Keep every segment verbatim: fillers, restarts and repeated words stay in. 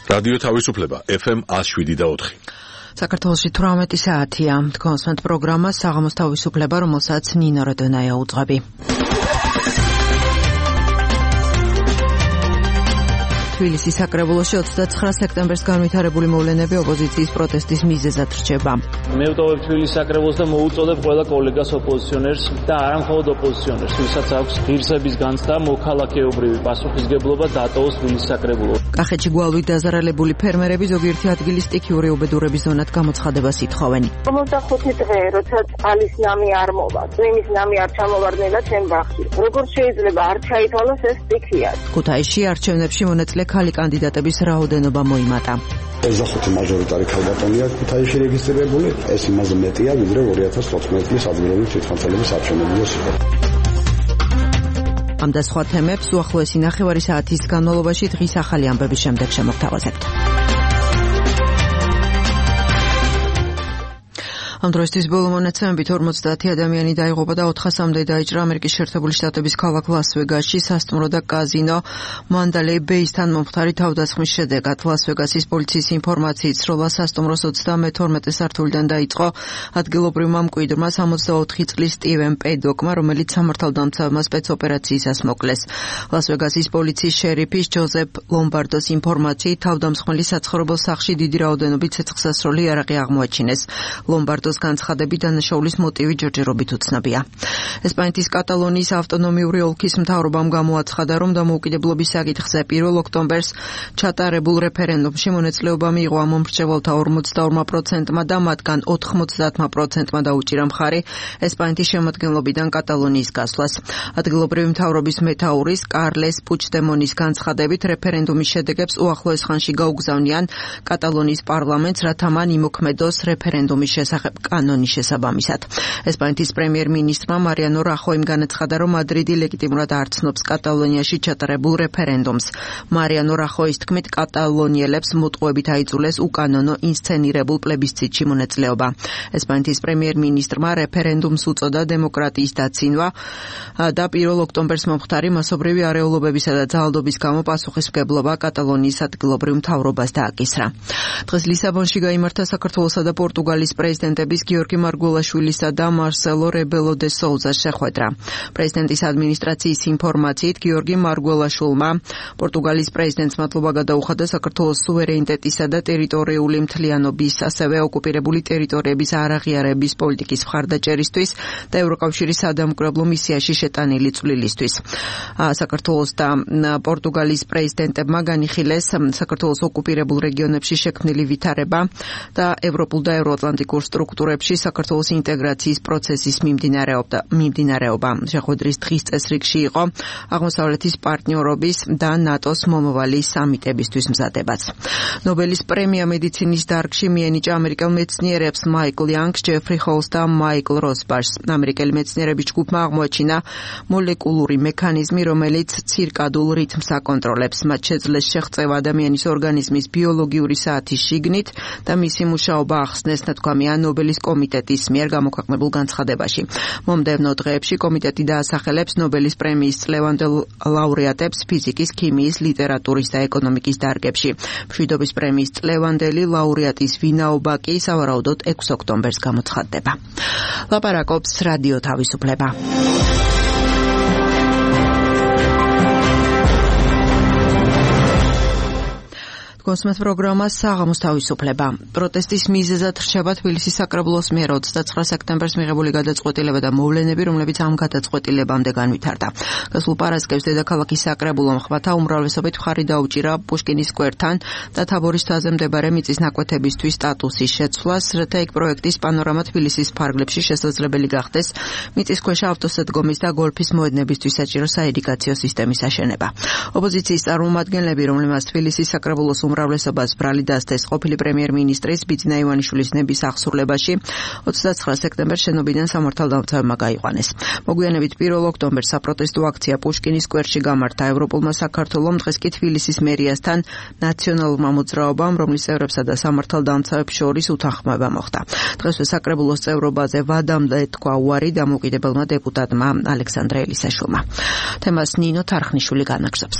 რადიო თავისუფლება ეფ ემ one oh seven და four. საქართველოში თვრამეტი საათია. თქვენსმენთ პროგრამა საღამოს თავისუფლება, რომელსაც ნინო როდონაია უძღვები. თბილისის საკრებულოში ოცდაცხრა სექტემბერს განვითარებული მოვლენები ოპოზიციის პროტესტის მიზეზად რჩება. მე ვტოვებ თბილისის საკრებულოს და მოუწოდებ ყველა კოლეგას ოპოზიციონერს და არა მხოლოდ ოპოზიციონერს, ვისაც აქვს ღირსების განცდა, მოქალაქეობრივი პასუხისგებლობა დატოვოს თბილისის საკრებულო. კახეთში გვალვით დაზარალებული ფერმერები ზოგიერთი ადგილის სტიქიური უბედურების ზონად გამოცხადებას ითხოვენ. ორმოცდახუთი დღე, როცა წყალის ნამი არ მოვა, წვიმის ნამი არ ჩამოვარდნილა ჩემ ბაღში. როგორ შეიძლება არ ჩაითვალოს ეს სტიქია? ქუთაისში არჩევნებში მონაწილე ქალი კანდიდატების რაოდენობა მოიმატა. ოცდახუთი მაჟორიტარი ქალბატონია ქუთაისში რეგისტრირებული, ეს იმაზე მეტია, ვიდრე ორი ათას თოთხმეტი წლის ადგილობრივი თვითმმართველობის არჩევნებიდანს იყო. ამ და სხვა თემებს უახლოესი ნახევარი საათის განმავლობაში დღის ახალი ამბების შემდეგ შემოგთავაზებთ. ამ დროისთვის ბოლო მონაცემებით ორმოცდაათი ადამიანი დაიღუპა და ოთხასამდე დაიჭრა ამერიკის შეერთებული შტატების ქალაქ ლას-ვეგასში სასტუმრო და კაზინო მანდალეი ბეისთან მომხდარი თავდასხმის შედეგად. ლას-ვეგასის პოლიციის ინფორმაციით სროლა სასტუმროს ოცდამეთორმეტე სართულიდან დაიწყო ადგილობრივმა მკვიდრმა სამოცდაოთხი წლის სტივენ პედოკმა, რომელიც სამართალდამცავმა სპეცოპერაციისას მოკლეს. ლას-ვეგასის პოლიციის შერიფის ჯოზეფ ლომბარდოს ინფორმაციით თავდამსხმელი საცხოვრებელ სახლში დიდი რაოდენობით ცეცხლსასროლი იარაღი აღმოაჩინეს. ლომბარდოს განცხადებით დანაშაულის მოტივი ჯერჯერობით უცნობია. ესპანეთის კატალონიის ავტონომიური ოლქის მთავრობამ გამოაცხადა, რომ დამოუკიდებლობის საკითხზე პირველ ოქტომბერს ჩატარებულ რეფერენდუმში მონაწილეობა მიიღო ამ მომრჩეველთა ორმოცდაორმა პროცენტმა და მათგან ოთხმოცდაათმა პროცენტმა დაუჭირა მხარი ესპანეთის შემადგენლობიდან კატალონიის გასვლას. ადგილობრივი მთავრობის მეთაურის კარლეს პუჩდემონის განცხადებით რეფერენდუმის შედეგებს უახლოეს ხანში გაუგზავნიან კატალონიის პარლამენტს, რათა მან იმოქმედოს რეფერენდუმის შესახებ კანონის შესაბამისად. ესპანეთის პრემიერ-მინისტრმა მარიანო რახოიმ განაცხადა, რომ მადრიდი ლეგიტიმურად არ ცნობს კატალონიაში ჩატარებულ რეფერენდუმს. მარიანო რახოის თქმით, კატალონიელებს მოტყუებით აიძულეს უკანონო ინსცენირებულ პლებისციტში მონაწილეობა. ესპანეთის პრემიერ-მინისტრმა რეფერენდუმს უწოდა დემოკრატიის დაცინვა და პირველ ოქტომბერს მომხდარი მასობრივი არეულობებისა და ძალადობის გამო პასუხისმგებლობა კატალონიის ადგილობრივ მთავრობას დააკისრა. დღეს ლისაბონში გაიმართა საქართველოსა და პორტუგალის პრეზიდენტების გიორგი მარგველაშვილისა და მარსელო რებელო დე სოუზას შეხვედრა. პრეზიდენტის ადმინისტრაციის ინფორმაციით გიორგი მარგველაშვილმა პორტუგალის პრეზიდენტს მადლობა გადაუხადა საქართველოს სუვერენიტეტისა და ტერიტორიული მთლიანობის, ასევე ოკუპირებული ტერიტორიების არაღიარების პოლიტიკის მხარდაჭერისთვის და ევროკავშირის სადამკვირვებლო მისიაში შეტანილი წვლილისთვის. საქართველოს და პორტუგალის პრეზიდენტებმა განიხილეს საქართველოს ოკუპირებულ რეგიონებში შექმნილი ვითარება და ევროპულ და ევროატლანტიკურ სტრუქტურებში საქართველოს ინტეგრაციის პროცესის მიმდინარეობა. შეხვედრის დღის წესრიგში იყო აღმოსავლეთის პარტნიორობის და ნატოს მომავალი სამიტებისთვის მზადებაც. ნობელის პრემია მედიცინის დარგში მიენიჭა ამერიკელ მეცნიერებს მაიკლ იანგს, ჯეფრი ჰოლს და მაიკლ როსბაშს. ამერიკელი მეცნიერების ჯგუფმა აღმოაჩინა მოლეკულური მექანიზმი, რომელიც ცირკადულ რითმს აკონტროლებს. მათ შეძლეს შეღწევა ადამიანის ორგანიზმის ბიოლოგიური საათის შიგნით და მისი მუშაობა ახსნეს, თქვამია ნობელის კომიტეტის მიერ გამოქვეყნებულ განცხადებაში. მომდევნო დღეებში კომიტეტი დაასახელებს ნობელის პრემიის წლევანდელ ლაურეატებს ფიზიკის, ქიმიის, ლიტერატურის და ეკონომიკის დარგებში. მშვიდობის პრემიის წლევანდელი ლაურეატის ვინაობა კი სავარაუდოდ ექვსი ოქტომბერს გამოცხადდება. ლაპარაკობს რადიო თავისუფლება. კონსმეთ პროგრამა საღამოს თავისუფლება. პროტესტის მიზეზად რჩება თბილისის საკრებულოს მიერ ოცდაცხრა სექტემბერს მიღებული გადაწყვეტილება და მოვლენები, რომლებიც ამ გადაწყვეტილებამდე განვითარდა. გასულ პარასკევს დედაქალაქის საკრებულომ ხმათა უმრავლესობით მხარი დაუჭირა პუშკინის სკვერთან და თაბორის მთაზე მდებარე მიწის ნაკვეთებისთვის სტატუსის შეცვლას, რათა იქ პროექტის პანორამა თბილისის ფარგლებში შესაძლებელი გახდეს მიწისქვეშა ავტოსადგომის და გოლფის მოედნებისთვის საჭირო საედიკაციო სისტემის აშენება. ოპოზიციის წარმომადგენლები, რომლებმაც თბილისის საკრებულოს უმრავლესობას ბრალი დასდეს ყოფილი პრემიერ-მინისტრის ბიძინა ივანიშვილის ნების აღსრულებაში ოცდაცხრა სექტემბერს შენობიდან სამართალდამცავებმა გაიყვანეს. მოგვიანებით პირველ ოქტომბერს საპროტესტო აქცია პუშკინის სკვერში გამართა. ევროპულმა საქართველომ დღეს კი თბილისის მერიასთან ნაციონალურმა მოძრაობამ, რომლის წევრებსა და სამართალდამცავებს შორის უთანხმოება მოხდა. დღესვე საკრებულოს წევრობაზე ვადამდე თქვა უარი დამოუკიდებელმა დეპუტატმა ალექსანდრე ელისაშვილმა. თემას ნინო თარხნიშვილი განაგზობს.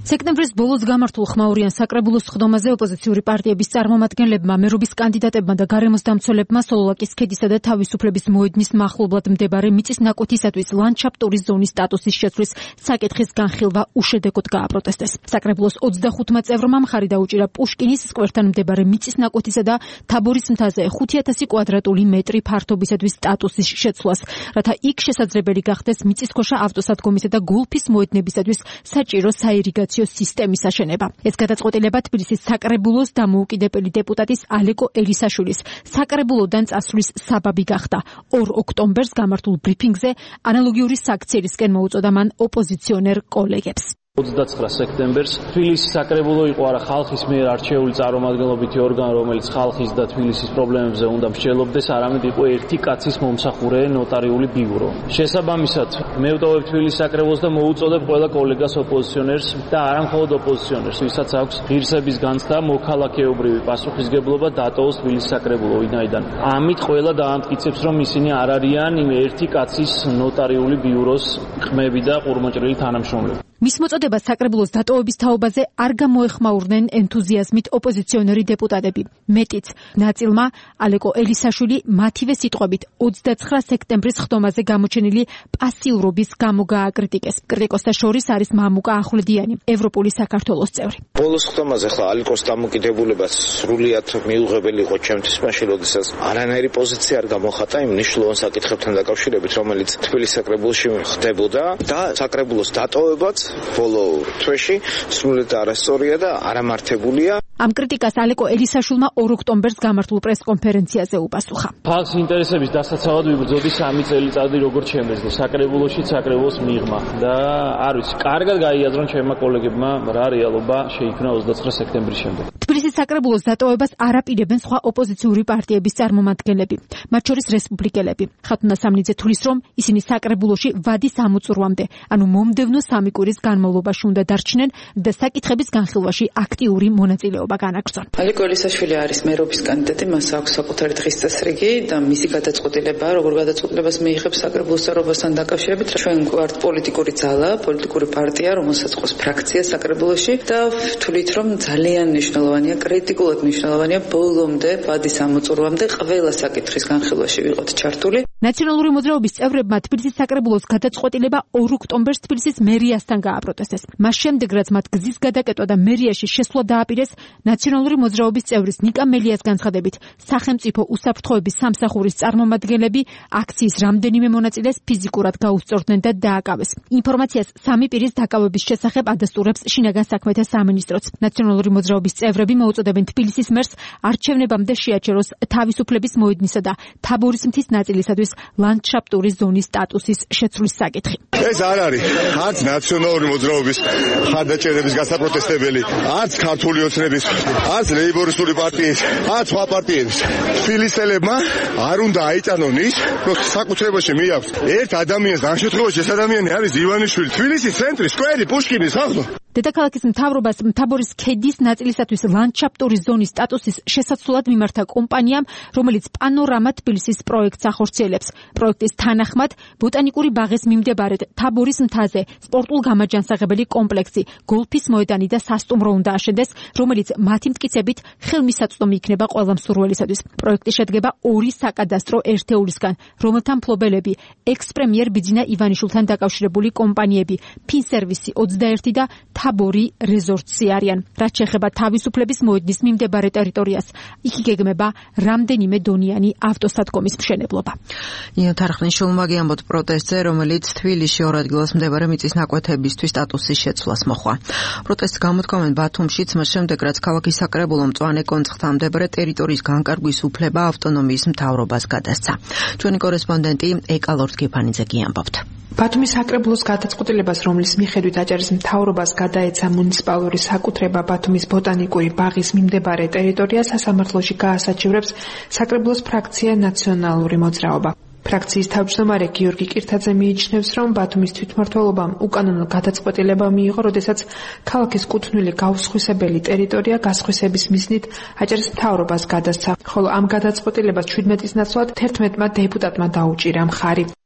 სექტემბრის ბოლოს გამართულ ხმაურიან საკრებულოს სხდომაზე ოპოზიციური პარტიების წარმომადგენლებმა, მერობის კანდიდატებმა და გარემოს დამცველებმა სოლოლაკის ქედისა და თავისუფლების მოედნის მახლობლად მდებარე მიწის ნაკვეთისათვის ლანდშაფტური ზონის სტატუსის შეცვლის საკითხის განხილვა უშედეგოდ გააპროტესტეს. საკრებულოს ოცდახუთმა წევრმა მხარი დაუჭირა პუშკინის სკვერთან მდებარე მიწის ნაკვეთისა და თაბორის მთაზე ხუთი ათასი კვადრატული მეტრი ფართობისათვის სტატუსის შეცვლას, რათა იქ შესაძლებელი გახდეს მიწისქვეშა ავტოსადგომისა და გოლფის მოედნებისათვის საჭირო საირიგაციო სისტემის აშენება. ეს გადაწყვეტილება თბილისის საკრებულოს დამოუკიდებელი დეპუტატის ალეკო ელისაშვილის საკრებულოდან წასვლის საბაბი გახდა. ორ ოქტომბერს გამართულ ბრიფინგზე ანალოგიური საქციელისკენ მოუწოდა მან ოპოზიციონერ კოლეგებს. ოცდაცხრა სექტემბერს თბილისის საკრებულო იყო არა ხალხის მიერ არჩეული წარმომადგენლობითი ორგანო, რომელიც ხალხის და თბილისის პრობლემებზე უნდა მსჯელობდეს, არამედ იყო ერთი კაცის მომსახურე ნოტარიული ბიურო. შესაბამისად, მე ვტოვებ თბილისის საკრებულოს და მოუწოდებ ყველა კოლეგას ოპოზიციონერს და არა მხოლოდ ოპოზიციონერს, ვისაც აქვს ღირსების განცდა, მოქალაქეობრივი პასუხისგებლობა დატოვოს თბილისის საკრებულო, ვინაიდან ამით ყველა დაამტკიცებს, რომ ისინი არ არიან იმ ერთი კაცის ნოტარიული ბიუროს ყმები და ყურმოჭრილი თანამშრომლები. მის მოწოდებას საკრებულოს დატოვების თაობაზე არ გამოეხმაურნენ ენთუზიაზმით ოპოზიციონერი დეპუტატები. მეტიც, ნაწილმა ალეკო ელისაშვილი მათივე სიტყვებით ოცდაცხრა სექტემბრის ხდომაზე გამოჩენილი პასიურობის გამო გააკრიტიკეს. კრიტიკოსთა შორის არის მამუკა ახვლედიანი, ევროპული საქართველოს წევრი. ბოლოს ხდომაზე ხლა ალეკოს დამოკიდებულება სრულიად მიუღებელი იყო ჩემთვის, მაშინ როდესაც არანაირი პოზიცია არ გამოხატა იმ მნიშვნელოვან საკითხებთან დაკავშირებით, რომელიც თბილისის საკრებულოში ხდებოდა და საკრებულოს დატოვებაც ბოლო თვეში სრულიად არასწორია და არამართებულია. ამ კრიტიკას ალეკო ელისაშვილმა ორ ოქტომბერს გამართულ პრესკონფერენციაზე უპასუხა. ხალხის ინტერესების დასაცავად ვიბრძოდი სამი წელიწადი როგორც შემეძლო საკრებულოში საკრებულოს მიღმა და არ ვიცი, კარგად გაიაზრონ ჩემმა კოლეგებმა რა რეალობა შეიქმნა ოცდაცხრა სექტემბრის შემდეგ. თბილისის საკრებულოს დატოვებას არ აპირებენ სხვა ოპოზიციური პარტიების წარმომადგენლები, მათ შორის რესპუბლიკელები. ხათუნა სამნიძე თვლის, რომ ისინი საკრებულოში ვადის ამოწურვამდე, ანუ მომდევნო სამი კვირის განმავლობაში უნდა დარჩნენ და საკითხების განხილვაში აქტიური მონაწილეობა განაგრძონ. ალეკო ელისაშვილი არის მერობის კანდიდატი, მას აქვს საკუთარი დღის წესრიგი და მისი გადაწყვეტილება, როგორ გადაწყვეტილებას მიიღებს საკრებულოს წევრობასთან დაკავშირებით. ჩვენ გვართ პოლიტიკური ძალა, პოლიტიკური პარტია, რომელსაც ყავს ფრაქცია საკრებულოში და ვთვლით, რომ ძალიან მნიშვნელოვანია, კრიტიკულად მნიშვნელოვანია ბოლომდე, ვადის ამოწურვამდე ყველა საკითხის განხილვაში ვიყოთ ჩართული. ნაციონალური მოძრაობის წევრებმა თბილისის საკრებულოს გადაწყვეტილება ორ ოქტომბერს თბილისის მერიასთან გააპროტესტეს. მას შემდეგ, რაც მათ გზის გადაკეტვა და მერიაში შესვლა დააპირეს, ნაციონალური მოძრაობის წევრის ნიკა მელიას განცხადებით, სახელმწიფო უსაფრთხოების სამსახურის წარმომადგენლები აქციის რამდენიმე მონაწილეს ფიზიკურად გაუსწორდნენ და დააკავეს. ინფორმაციას სამი პირის დაკავების შესახებ ადასტურებს შინაგან საქმეთა სამინისტროც. ნაციონალური მოძრაობის წევრები მოუწოდებენ თბილისის მერს არჩევნებამდე შეაჩეროს თავისუფლების მოედნისა და თაბორის მთის ნაწილისათვის ლანდშაფტური ზონის სტატუსის შეცვლის საკითხი. ეს არ არის არც ნაციონალური მოძრაობის ხარდაჭერების გასაპროტესტებელი, არც ქართული ოცნების, არც ლეიბორისტული პარტიის, არც სხვა პარტიების. თბილისელებმა არ უნდა აიწანონ ის, რომ საკუთრებაში მიაქვს ერთ ადამიანს, ამ შემთხვევაში ეს ადამიანი არის ივანიშვილი. თბილისის ცენტრი, სკვერი, პუშკინის სახლი. დედაქალაქის მთავრობას თაბორის ქედის ნაწილისათვის ლანდშაფტური ზონის სტატუსის შესაცვლად მიმართა კომპანიამ, რომელიც პანორამა თბილისის პროექტს ახორციელებს. პროექტის თანახმად ბოტანიკური ბაღის მიმდებარედ თაბორის მთაზე სპორტულ-გამაჯანსაღებელი კომპლექსი, გოლფის მოედანი და სასტუმრო უნდა აშენდეს, რომელიც მათი მტკიცებით ხელმისაწვდომი იქნება ყველა მსურველისათვის. პროექტი შედგება ორი საკადასტრო ერთეულისგან, რომელთა მფლობელები ექს-პრემიერ ბიძინა ივანიშვილთან დაკავშირებული კომპანიები, ფინსერვისი ოცდაერთი და თაბორი რეზორტსი არიან. რაც შეეხება თავისუფლების მოედნის მიმდებარე ტერიტორიას, იქ იგეგმება რამდენიმე დონიანი ავტოსადგომის მშენებლობა. ნინო თარხნიშვილმა გიამბოთ პროტესტზე, რომელიც თბილისში ორ ადგილას მდებარე მიწის ნაკვეთებისთვის სტატუსის შეცვლას მოხდა. პროტესტს გამოთქვამენ ბათუმშიც, მას შემდეგ, რაც ქალაქის საკრებულო მწვანე კონცხთან მდებარე ტერიტორიის განკარგვის უფლება ავტონომიის მთავრობას გადასცა. ჩვენი კორესპონდენტი ეკალორდ გეფანიძე გიამბობთ. ბათუმის საკრებულოს გადაწყვეტილებას, რომლის მიხედვით აჭარის მთავრობას გადაეცა მუნიციპალური საკუთრება ბათუმის ბოტანიკური ბაღის მიმდებარე ტერიტორია, სასამართლოში გაასაჩივრებს საკრებულოს ფრაქცია ნაციონალური მოძრაობა. ფრაქციის თავმჯდომარე გიორგი კირთაძე მიიჩნევს, რომ ბათუმის თვითმმართველობამ უკანონო გადაწყვეტილება მიიღო, როდესაც ქალაქის კუთვნილი გაუსხვისებელი ტერიტორია გასხვისების მიზნით აჭარის მთავრობას გადასცა, ხოლო ამ გადაწყვეტილებას ჩვიდმეტის ნაცვლად თერთმეტმა დეპუტატმა დაუჭირა მხარი.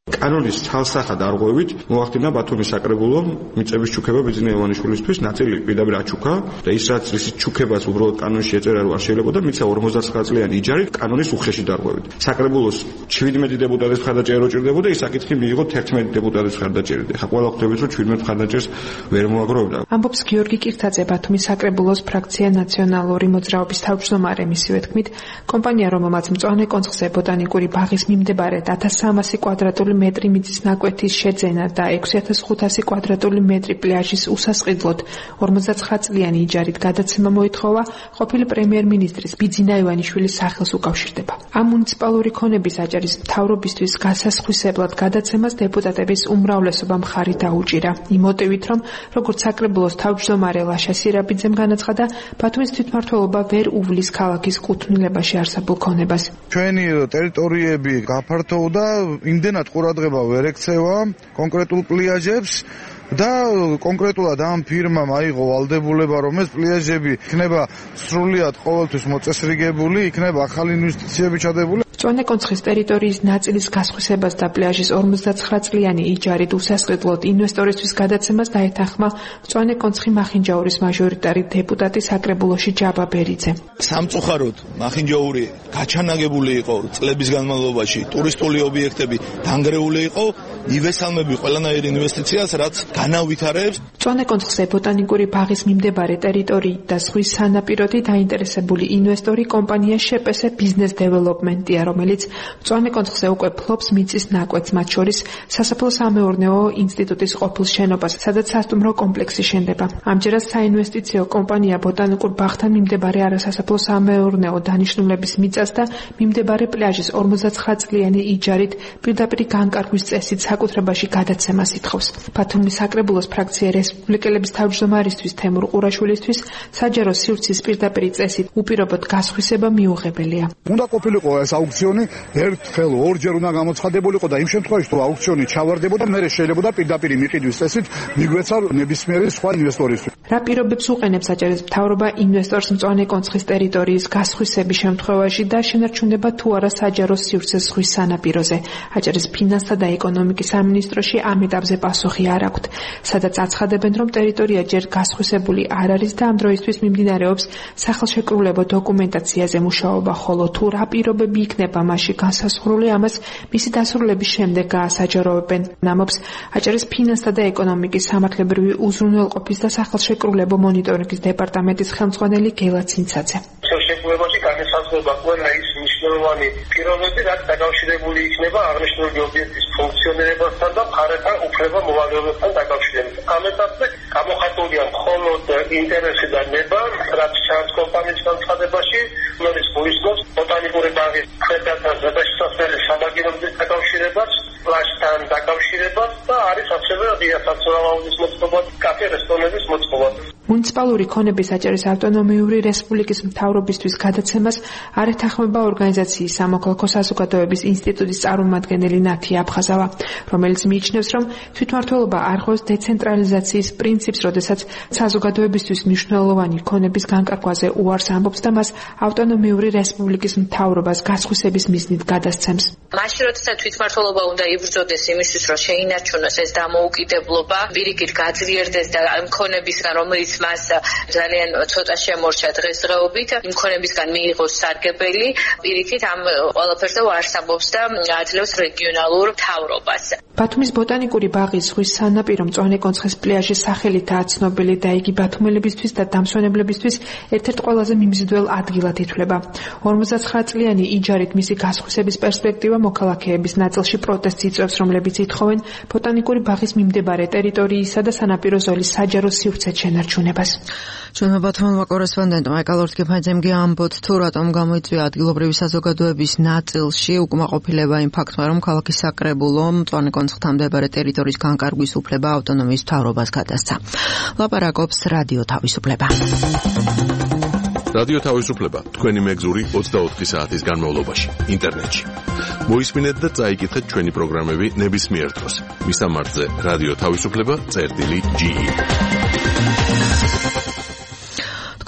კანონის ცალსახად არღვევით მოახდინა ბათუმის საკრებულომ მიწების ჩუქება ბიძინა ივანიშვილისთვის ნაწილი პირდაპირ აჩუქა და ის რაც ისიც ჩუქებას უბრალოდ კანონში ეწერა რომ არ შეიძლება და მიცა ორმოცდაცხრა წლიანი იჯარით კანონის უხეში დარღვევით. საკრებულოს შვიდმეტი დეპუტატის მხარდაჭერა რო ჭირდებოდა ის საკითხი მიიღო თერთმეტი დეპუტატის მხარდაჭერით. ხა ყველა ხვდებით რომ შვიდმეტ მხარდაჭერს ვერ მოაგროვებდა. ამბობს გიორგი კირთაძე, ბათუმის საკრებულოს ფრაქცია ნაციონალური მოძრაობის თავმჯდომარე. მისივე თქმით, კომპანია, რომელმაც მწვანე კონცხზე ბოტანიკური ბაღის მიმდებარედ ათას სამასი კვადრატული მეტრი მიწის ნაკვეთის შეძენა და ექვსი ათას ხუთასი კვადრატული მეტრი პლაჟის უსასყიდლოდ ორმოცდაცხრა წლიანი იჯარით გადაცემა მოითხოვა, ყოფილი პრემიერ-მინისტრის ბიძინა ივანიშვილის სახელს უკავშირდება. ამ მუნიციპალური ქონების აჭარის მთავრობისთვის გასასხვისებლად გადაცემას დეპუტატების უმრავლესობა მხარი დაუჭირა. იმ მოტივით, რომ როგორც საკრებულოს თავმჯდომარე ლაშა სირაბიძემ განაცხადა, ბათუმის თვითმმართველობა ვერ უვლის ქალაქის კუთვნილებაში არსებულ ქონებას. ჩვენი ტერიტორიები გაფართოვდა, იმდენად ყურადღება ვერ ექცევა კონკრეტულ პლაჟებს და კონკრეტულად ამ ფირმამ აიღო ვალდებულება, რომ ეს პლაჟები იქნება სრულიად ყოველთვის მოწესრიგებული, იქნება ახალი ინვესტიციები ჩადებული. მწვანე კონცხის ტერიტორიის ნაწილის გასხვისებას და პლაჟის ორმოცდაცხრა წლიანი იჯარით უსასყიდლოდ ინვესტორისთვის გადაცემას დაეთანხმა მწვანე კონცხი მახინჯაურის მაჟორიტარი დეპუტატი საკრებულოში ჯაბა ბერიძე. სამწუხაროდ მახინჯაური გაჩანაგებული იყო წლების განმავლობაში, ტურისტული ობიექტები დანგრეული იყო, ივესალმები ყველანაირ ინვესტიციას, რაც განავითარებს. მწვანე კონცხზე ბოტანიკური ბაღის მიმდებარე ტერიტორიით და ზღვის სანაპიროთი დაინტერესებული ინვესტორი კომპანია შეპესე ბიზნეს დეველოპმენტია, რომელიც მწვანე კონცხზე უკვე ფლობს მიწის ნაკვეთს, მათ შორის სასოფლო-სამეურნეო ინსტიტუტის ყოფილ შენობას, სადაც სასტუმრო კომპლექსი შენდება. ამჯერად საინვესტიციო კომპანია ბოტანიკურ ბაღთან მიმდებარე არასასოფლო-სამეურნეო დანიშნულების მიწას და მიმდებარე პლაჟის ორმოცდაცხრა წლიანი იჯარით პირდაპირ განკარგვის წესით საკუთრებაში გადაცემას ითხოვს. ბათუმის საკრებულოს ფრაქცია რესპუბლიკელების თავმჯდომარისთვის თემურ ყურაშვილისთვის საჯარო სივრცის პირდაპირ წესით უპირობოდ გასხვისება მიუღებელია. უნდა ყოფილიყო ეს აუქციონი ერთხელ ორჯერ უნდა გამოცხადებულიყო და იმ შემთხვევაში თუ აუქციონი ჩავარდებოდა, მერე შეიძლება პირდაპირ მიყიდვის წესით მიგვეცა ნებისმიერი სხვა ინვესტორისთვის. რა პირობებს უყენებს აჭარის მთავრობა ინვესტორს მწვანე კონცხის ტერიტორიის გასხვისების შემთხვევაში და შენარჩუნება თუ არა საჯარო სივრცეს ზღვის სანაპიროზე. აჭარის ფინანსთა და ეკონომიკის სამინისტროში ამ ეტაპზე პასუხი არ აქვთ, სადაც აცხადებენ, რომ ტერიტორია ჯერ გასხვისებული არ არის და ამ დროისთვის მიმდინარეობს სახელშეკრულებო დოკუმენტაციაზე მუშაობა, ხოლო თუ რა პირობები იქნება მასში განსაზღვრული, ამას მისი დასრულების შემდეგ გაასაჯაროვებენ. ამობს აჭარის ფინანსთა და ეკონომიკის სამართლებრივი უზრუნველყოფის და სახელშეკრულებო მონიტორინგის დეპარტამენტის ხელმძღვანელი გელა ცინცაძე. ხელშეკრულებაში განსაზღვრება ყველა ის მნიშვნელოვანი პირობები, რაც დაკავშირებული იქნება აღნიშნული ობიექტის ფუნქციონირებასთან და მხარეთა უფლება-მოვალეობასთან დაკავშირებით. ამ ეტაპზე გამოხატულია მხოლოდ ინტერესი და ნება, რაც ჩანს კომპანიის განცხადებაში, რომელიც გულისხმობს ბოტანიკური ბაღის ქვედა ზედაშსასრული სამაგიეროების დაკავშირებას, პლაჟთან დაკავშირებას და არის ასევე ღიასაცურაულის მოწყობა, კაფე რესტორნების მოწყობა. მუნიციპალური ქონების აჭარის ავტონომიური რესპუბლიკის მთავრობისთვის გადაცემას არ ეთანხმება ორგანიზაციის სამოქალაქო საზოგადოების ინსტიტუტის წარმომადგენელი ნათია აფხაზავა, რომელიც მიიჩნევს, რომ თვითმმართველობა არ ხოვს დეცენტრალიზაციის პრინციპს, როდესაც საზოგადოებისთვის მნიშვნელოვანი ქონების განკარგვაზე უარს ამბობს და მას ავტონომიური რესპუბლიკის მთავრობას გასხვისების მიზნით გადასცემს. მაშინ როდესაც თვითმმართველობა უნდა იბრძოდეს იმისთვის, რომ შეინარჩუნოს ეს დამოუკიდებლობა, პირიქით გაძლიერდეს და ამ ქონებისგან, რომელიც მას ძალიან ცოტა შემორჩა დღესდღეობით, იმ ქონებისგან მიიღოს სარგებელი, პირიქით ამ ყველაფერს უარს ამბობს და აძლევს რეგიონალურ მთავრობას. ბათუმის ბოტანიკური ბაღის ზღვის სანაპირო მწვანე კონცხის პლაჟის სახელითაა ცნობილი და იგი ბათუმელებისთვის და დამსვენებლებისთვის ერთ-ერთ ყველაზე მიმზიდველ ადგილად ითვლება. ორმოცდაცხრა წლიანი იჯარით მისი გასხვისების პერსპექტივა მოქალაქეების ნაწილში პროტესტს იწვევს, რომლებიც ითხოვენ ბოტანიკური ბაღის მიმდებარე ტერიტორიისა და სანაპირო ზოლის საჯარო სივრცე შენარჩუნებას. ჩვენმა ბათუმელმა კორესპონდენტმა ეკალორთკიფაძემ ამბობთ, თუ რატომ გამოიწვია ადგილობრივი საზოგადოების ნაწილში უკმაყოფილება იმ ფაქტმა, რომ ქალაქის საკრებულო მწვანე კონცხთან მდებარე ტერიტორიის განკარგვის უფლება ავტონომიის მთავრობას გადასცა. ლაპარაკობს რადიო თავისუფლება. რადიო თავისუფლება თქვენი მეგზური ოცდაოთხი საათის განმავლობაში ინტერნეტში. მოისმინეთ და წაიკითხეთ ჩვენი პროგრამები ნებისმიერ დროს. მისამართზე რადიო თავისუფლება წერტილი ჯი.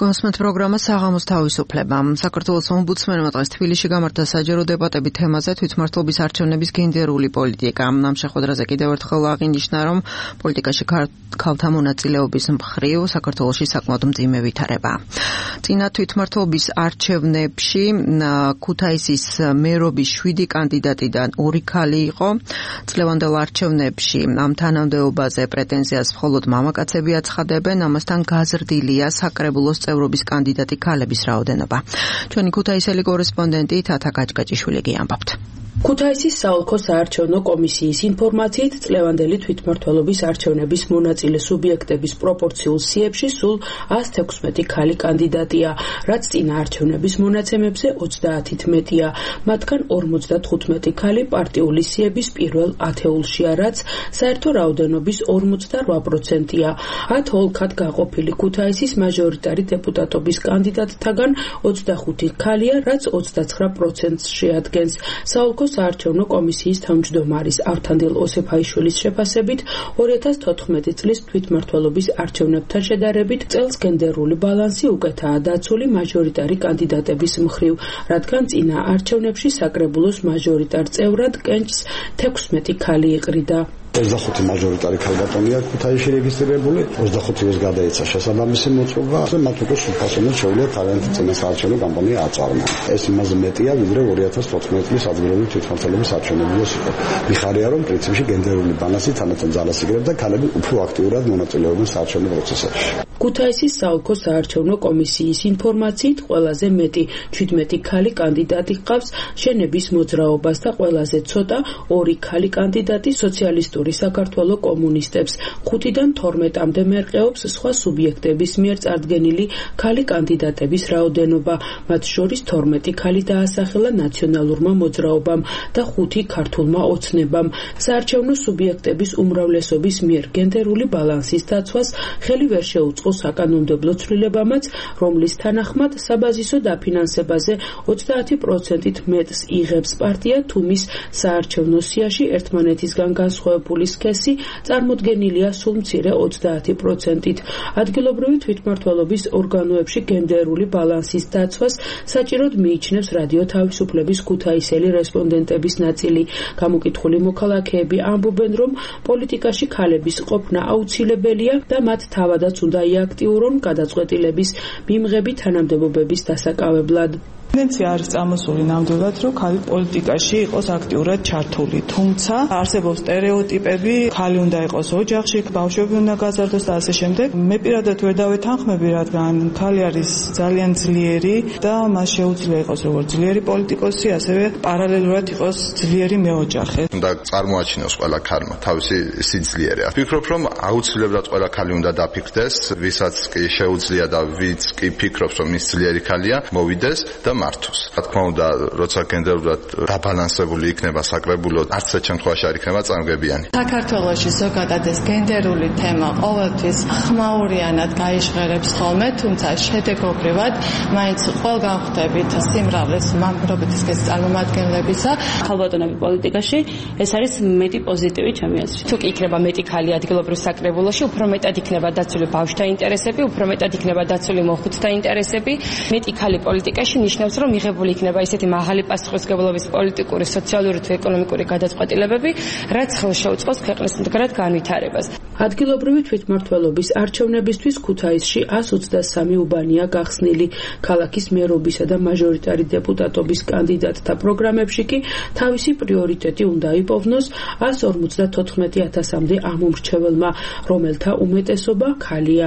გონსმენთ პროგრამა საღამოს თავისუფლება. საქართველოს ომბუდსმენმა დღეს თბილისში გამართა საჯარო დებატები თემაზე თვითმმართველობის არჩევნების გენდერული პოლიტიკა. ამ შეხვედრაზე კიდევ ერთხელ აღინიშნა, რომ პოლიტიკაში ქალთა მონაწილეობის მხრივ საქართველოში საკმაოდ მძიმე ვითარებაა. წინა თვითმმართველობის არჩევნებში ქუთაისის მერობის შვიდი კანდიდატიდან ორი ქალი იყო. წლევანდელ არჩევნებში ამ თანამდებობაზე პრეტენზიას მხოლოდ მამაკაცები აცხადებენ, ამასთან გაზრდილია საკრებულოს წევრობის კანდიდატი ქალების რაოდენობა. ჩვენი ქუთაისელი კორესპონდენტი თათა გაჭგაჭიშვილი გიამბობთ. ქუთაისის საოლქო საარჩევნო კომისიის ინფორმაციით წლევანდელი თვითმმართველობის არჩევნების მონაწილე სუბიექტების პროპორციულ სიებში სულ ას თექვსმეტი ქალი კანდიდატია, რაც წინა არჩევნების მონაცემებზე ოცდაათით მეტია. მათგან ორმოცდათხუთმეტი ქალი პარტიული სიების პირველ ათეულშია, რაც საერთო რაოდენობის ორმოცდარვა პროცენტია. ათ ოლქად გაყოფილი ქუთაისის მაჟორიტარი დეპუტატობის კანდიდატთაგან ოცდახუთი ქალია, რაც ოცდაცხრა პროცენტს შეადგენს. საოლქო საარჩევნო კომისიის თავმჯდომარის ავთანდილ ოსეფაიშვილის შეფასებით ორი ათას თოთხმეტი წლის თვითმმართველობის არჩევნებთან შედარებით წელს გენდერული ბალანსი უკეთაა დაცული მაჟორიტარი კანდიდატების მხრივ, რადგან წინა არჩევნებში საკრებულოს მაჟორიტარ წევრად კენჭს თექვსმეტი ქალი იყრიდა. ოცდახუთი მაჟორიტარი ქალბატონია ქუთაისში რეგისტრირებული, ოცდახუთივეს გადაეცა შესაბამისი მოწყობა, მათ უკვე სრულფასოვნად შეუძლიათ თავიანთი წინა საარჩევნო კამპანია აწარმოონ. ეს იმაზე მეტია, ვიდრე ორი ათას თოთხმეტი წლის ადგილობრივი თვითმმართველობის არჩევნებიც იყო. მიხარია, რომ პრინციპში გენდერული ბალანსი თანათან ძალას იგრებს და ქალები უფრო აქტიურად მონაწილეობენ საარჩევნო პროცესებში. ქუთაისის საოლქო საარჩევნო კომისიის ინფორმაციით ყველაზე მეტი ჩვიდმეტი ქალი კანდიდატი ჰყავს შენების მოძრაობას და ყველაზე ცოტა ორი ქალი კანდიდატი სოციალისტური საქართველოს კომუნისტებს. ხუთიდან თორმეტამდე მერყეობს სხვა სუბიექტების მიერ წარდგენილი ქალი კანდიდატების რაოდენობა, მათ შორის თორმეტი ქალი დაასახელა ნაციონალურმა მოძრაობამ და ხუთი ქართულმა ოცნებამ. საარჩევნო სუბიექტების უმრავლესობის მიერ გენდერული ბალანსის დაცვას ხელი ვერ შეუწყო საკანონმდებლო ცვლილებამაც, რომლის თანახმად საბაზისო დაფინანსებაზე ოცდაათი პროცენტით მეტს იღებს პარტია, თუ მის საარჩევნო სიაში ერთმანეთისგან განსხვავებული სქესი წარმოდგენილია სულ მცირე ოცდაათი პროცენტით. ადგილობრივი თვითმმართველობის ორგანოებში გენდერული ბალანსის დაცვას საჭიროდ მიიჩნევს რადიო თავისუფლების ქუთაისელი რესპონდენტების ნაწილი. გამოკითხული მოქალაქეები ამბობენ, რომ პოლიტიკაში ქალების ყოფნა აუცილებელია და მათ თავადაც უნდა იაქტიურონ გადაწყვეტილების მიმღები თანამდებობების დასაკავებლად. ტენდენცია არის წამოსული ნამდვილად, რომ ქალი პოლიტიკაში იყოს აქტიურად ჩართული, თუმცა არსებობს სტერეოტიპები, ქალი უნდა იყოს ოჯახში, ბავშვები უნდა გაზარდოს და ასე შემდეგ. მე პირადად ვერ დავეთანხმები, რადგან ქალი არის ძალიან ძლიერი და მას შეუძლია იყოს როგორც ძლიერი პოლიტიკოსი, ასევე პარალელურად იყოს ძლიერი მეოჯახე. უნდა წარმოაჩინოს ყველა ქალმა თავისი სიძლიერე. ვფიქრობ, რომ აუცილებლად ყველა ქალი უნდა დაფიქრდეს, ვისაც კი შეუძლია და ვინც კი ფიქრობს, რომ ის ძლიერი ქალია, მოვიდეს და მართოს. რა თქმა უნდა, როცა გენდერულად დაბალანსებული იქნება საკრებულო, არც ერთ შემთხვევაში არ იქნება წარმგებიანი. საქართველოში ზოგადად ეს გენდერული თემა ყოველთვის ხმაურიანად გაიჟღერებს ხოლმე, თუმცა შედეგობრივად მაინც ყველგან ხვდებით სიმრავლეს მამრობითი სქესის წარმომადგენლებისა. ქალბატონები პოლიტიკაში ეს არის მეტი პოზიტივი ჩემი აზრით. თუ კი იქნება მეტი ქალი ადგილობრივ საკრებულოში, უფრო მეტად იქნება დაცული ბავშვთა ინტერესები, უფრო მეტად იქნება დაცული მოხუცთა ინტერესები. მეტი ქალი პოლიტიკაში ნიშნავს, რომ მიღებული იქნება ისეთი მაღალი პასუხისმგებლობის პოლიტიკური, სოციალური თუ ეკონომიკური გადაწყვეტილებები, რაც ხელს შეუწყოს ქვეყნის მდგრად განვითარებას. ადგილობრივი თვითმმართველობის არჩევნებისთვის ქუთაისში ას ოცდასამი უბანია გახსნილი. ქალაქის მერობისა და მაჟორიტარი დეპუტატობის კანდიდატთა პროგრამებში კი თავისი პრიორიტეტი უნდა იპოვნოს ას ორმოცდათოთხმეტი ათასამდე ამომრჩეველმა, რომელთა უმეტესობა ქალია.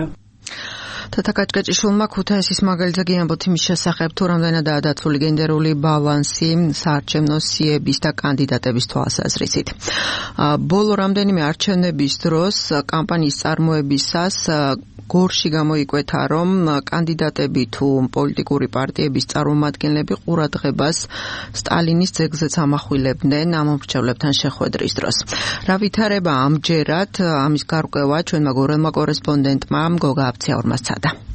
თათა გაჭგაჭიშვილმა ქუთაისის მაგალითზე გიამბოთ იმის შესახებ, თუ რამდენადაა დაცული გენდერული ბალანსი საარჩევნო სიების და კანდიდატების თვალსაზრისით. ბოლო რამდენიმე არჩევნების დროს კამპანიის წარმოებისას გორში გამოიკვეთა, რომ კანდიდატები თუ პოლიტიკური პარტიების წარმომადგენლები ყურადღებას სტალინის ძეგლზეც ამახვილებდნენ ამომრჩევლებთან შეხვედრის დროს. რა ვითარება ამჯერად, ამის გარკვევა ჩვენმა გორელმა კორესპონდენტმა გოგა აბციაურმა სცადა.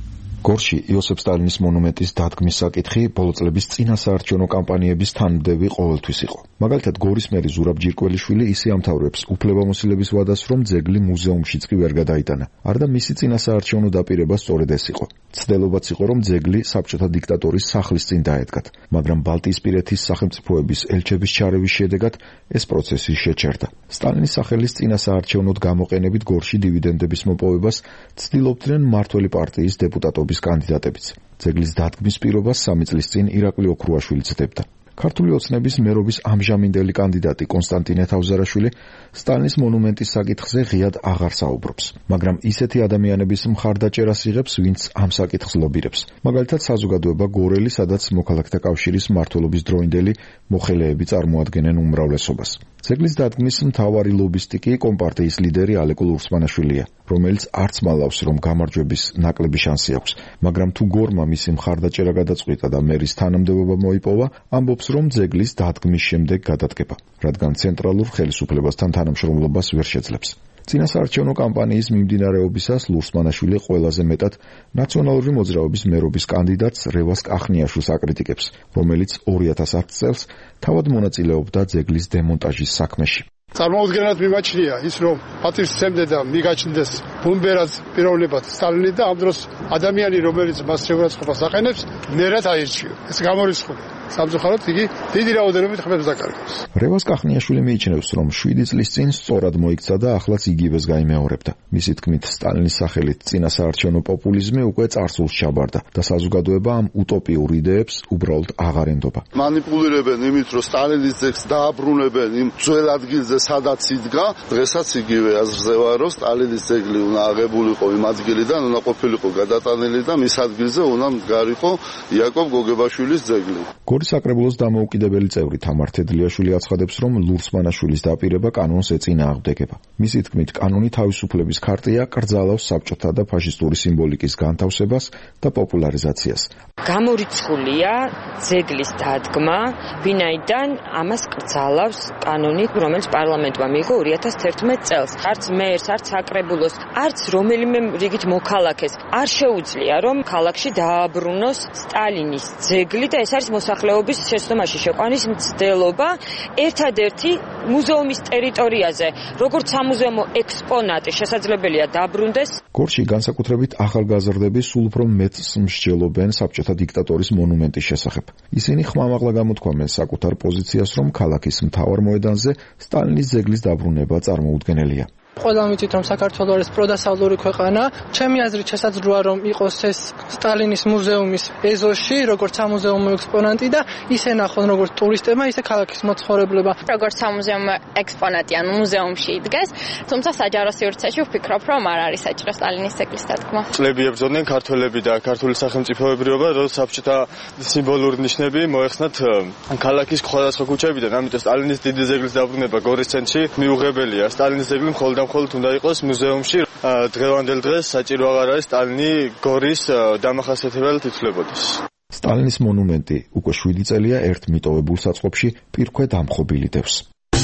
გორში იოსებ სტალინის მონუმენტის დადგმის საკითხი ბოლო წლების წინასაარჩევნო კამპანიების თანმდევი ყოველთვის იყო. მაგალითად, გორის მერი ზურაბ ჯირკველიშვილი ისე ამთავრებს უფლებამოსილების ვადას, რომ ძეგლი მუზეუმშიც კი ვერ გადაიტანა. არდა მისი წინასაარჩევნო დაპირება სწორედ ეს იყო. ცდილობაც იყო, რომ ძეგლი საბჭოთა დიქტატორის სახლის წინ დაედგათ, მაგრამ ბალტიისპირეთის სახელმწიფოების ელჩების ჩარევის შედეგად ეს პროცესი შეჩერდა. სტალინის სახელის წინასაარჩევნოდ გამოყენებით გორში დივიდენდების მოპოვებას ცდილობდნენ მმართველი პარტიის დეპუტატობის კანდიდატებიც. ძეგლის დადგმის პირობას სამი წლის წინ ირაკლი ოქრუაშვილი ცდებდა. ქართული ოცნების მერობის ამჟამინდელი კანდიდატი კონსტანტინე თავზარაშვილი სტალინის მონუმენტის საკითხზე ღიად აღარ საუბრობს, მაგრამ ისეთი ადამიანების მხარდაჭერას იღებს, ვინც ამ საკითხს ლობირებს. მაგალითად, საზოგადოება გორელი, სადაც მოქალაქეთა კავშირის მმართველობის დროინდელი მოხელეები წარმოადგენენ უმრავლესობას. ძეგლის დადგმის მთავარი ლობისტი კი კომპარტიის ლიდერი ალეკო ლურსმანაშვილია, რომელიც არც მალავს, რომ გამარჯვების ნაკლები შანსი აქვს, მაგრამ თუ გორმა მისი მხარდაჭერა გადაწყვიტა და მერის თანამდებობა მოიპოვა, ამბობს, რომ ძეგლის დადგმის შემდეგ გადადგება, რადგან ცენტრალურ ხელისუფლებასთან თანამშრომლობას ვერ შეძლებს. წინასაარჩევნო კამპანიის მიმდინარეობისას ლურსმანაშვილი ყველაზე მეტად ნაციონალური მოძრაობის მერობის კანდიდატს რევას კახნიაშვილს აკრიტიკებს, რომელიც ორი ათას ათი წელს თავად მონაწილეობდა ძეგლის დემონტაჟის საქმეში. წარმოუდგენლად მიმაჩნია ის, რომ პატივსცემდა და მიგაჩნდეს ბუნბერად პიროვნებად სტალინი და ამ დროს ადამიანი, რომელიც მას შეურაცხყოფას აყენებს, ნერად აირჩიო. ეს გამორიცხული. სამწუხაროდ იგი დიდი რაოდენობით ხმებს დაკარგავს. რევას კახნიაშვილი მიიჩნევს, რომ შვიდი წლის წინ სწორად მოიქცა და ახლაც იგივეს გაიმეორებდა. მისი თქმით, სტალინის სახელით წინასაარჩევნო პოპულიზმი უკვე წარსულს ჩაბარდა და საზოგადოება ამ утоპიურ იდეებს უბრალოდ აღარ ენდობა. მანიპულირებენ იმით, რომ სტალინის ძეგლს დააბრუნებენ იმ ძველ ადგილზე, სადაც იდგა. დღესაც იგივე აზრზე ვარ, რომ სტალინის ძეგლი უნდა აღებულიყო იმ ადგილიდან, უნდა ყოფილიყო გადატანილი და მის ადგილზე უნდა მდგარიყო იაკობ გოგებაშვილის ძეგლი. გორის საკრებულოს დამოუკიდებელი წევრი თამარ თედლიაშვილი აცხადებს, რომ ლურსმანაშვილის დაპირება კანონს ეწინააღმდეგება. მისი თქმით, კანონი თავისუფლების ქარტია, კრძალავს საბჭოთა და ფაშისტური სიმბოლიკის განთავსებას და პოპულარიზაციას. გამორიცხულია ძეგლის დადგმა, ვინაიდან ამას კრძალავს კანონი, რომელიც პარლამენტმა მიიღო ორი ათას თერთმეტ წელს. არც მერს, არც საკრებულოს, არც რომელიმე რიგით მოქალაქეს არ შეუძლია, რომ ქალაქში დააბრუნოს სტალინის ძეგლი და ეს არის მოსახლეობის შეცდომაში შეყვანის მცდელობა ერთადერთი მუზეუმის ტერიტორიაზე, როგორც სამუზეუმო ექსპონატი შესაძლებელია დაბრუნდეს. გორში განსაკუთრებით ახალგაზრდები სულ უფრო მეტს მსჯელობენ საბჭოთა დიქტატორის მონუმენტის შესახებ. ისინი ხმამაღლა გამოთქვამენ საკუთარ პოზიციას, რომ ქალაქის მთავარ მოედანზე სტალინის ძეგლის დაბრუნება წარმოუდგენელია. ყველამ ვიცით, რომ საქართველო არის პროდასავლური ქვეყანა. ჩემი აზრით შესაძლოა, რომ იყოს ეს სტალინის მუზეუმის ეზოში, როგორც სამუზეუმო ექსპონატი და ისე ნახონ, როგორც ტურისტებმა, ისე ქალაქის მოცხოვრებლებმა. როგორც სამუზეუმო ექსპონატი, ანუ მუზეუმში იდგეს, თუმცა საჯარო სივრცეში ვფიქრობ, რომ არ არის საჭირო სტალინის ძეგლის დადგმა. წლები ებრძოდნენ ქართველები და ქართული სახელმწიფოებრიობა, რომ საბჭოთა სიმბოლური ნიშნები მოეხსნათ ქალაქის სხვადასხვა ქუჩებიდან, ამიტომ სტალინის დიდი ძეგლის დაბრუნება გორის ცენტრში მიუღებელია. სტალინის ძეგლი მხოლოდ მხოლოდ უნდა იყოს მუზეუმში. დღევანდელ დღეს საჭირო აღარ არის სტალინი გორის დამახასიათებლად ითვლებოდეს. სტალინის მონუმენტი უკვე შვიდი წელია ერთ მიტოვებულ საწყობში პირქვე დამხობილი დევს.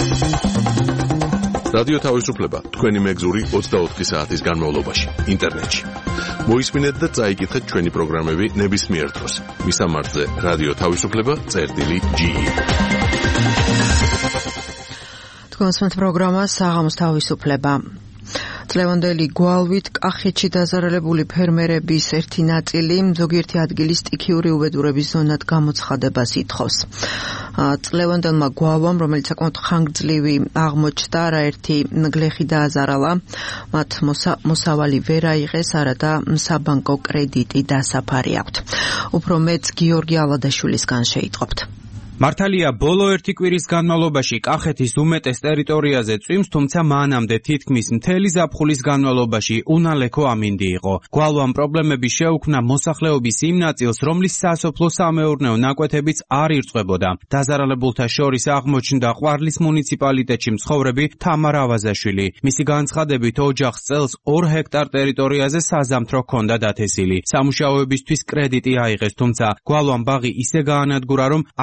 რადიო თავისუფლება თქვენი მეგზური ოცდაოთხი საათის განმავლობაში ინტერნეტში. მოისმინეთ და წაიკითხეთ ჩვენი პროგრამები ნებისმიერ დროს. მისამართზე რადიო თავისუფლება წერტილი ჯი. თქვენს პროგრამას საღამოს თავისუფლება. წლევანდელი გვალვით კახეთში დაზარალებული ფერმერების ერთი ნაწილი ზოგიერთი ადგილის სტიქიური უბედურების ზონად გამოცხადებას ითხოვს. წლევანდელმა გვალვამ, რომელიც საკმაოდ ხანგრძლივი აღმოჩნდა, არაერთი გლეხი დააზარალა, მათ მოსავალი ვერ აიღეს, არადა საბანკო კრედიტი დასაფარი აქვთ. უფრო მეც გიორგი ალადაშვილისგან შეიტყობთ. მართალია, ბოლო ერთი კვირის განმავლობაში კახეთის უმეტეს ტერიტორიაზე წვიმს, თუმცა მანამდე თითქმის მთელი ზაფხულის განმავლობაში უნალექო ამინდი იყო. გვალვამ პრობლემები შეუქმნა მოსახლეობის იმ ნაწილს, რომლის სასოფლო-სამეურნეო ნაკვეთებიც არ ირწყვებოდა. დაზარალებულთა შორის აღმოჩნდა ყვარლის მუნიციპალიტეტში მცხოვრები თამარ ავაზაშვილი. მისი განცხადებით, ოჯახს წელს ორ ჰექტარ ტერიტორიაზე საზამთრო ჰქონდა დათესილი. სამუშაოებისთვის კრედიტი აიღეს, თუმცა გვალვამ ბაღი ისე გაანადგურა, რომ არც ერთი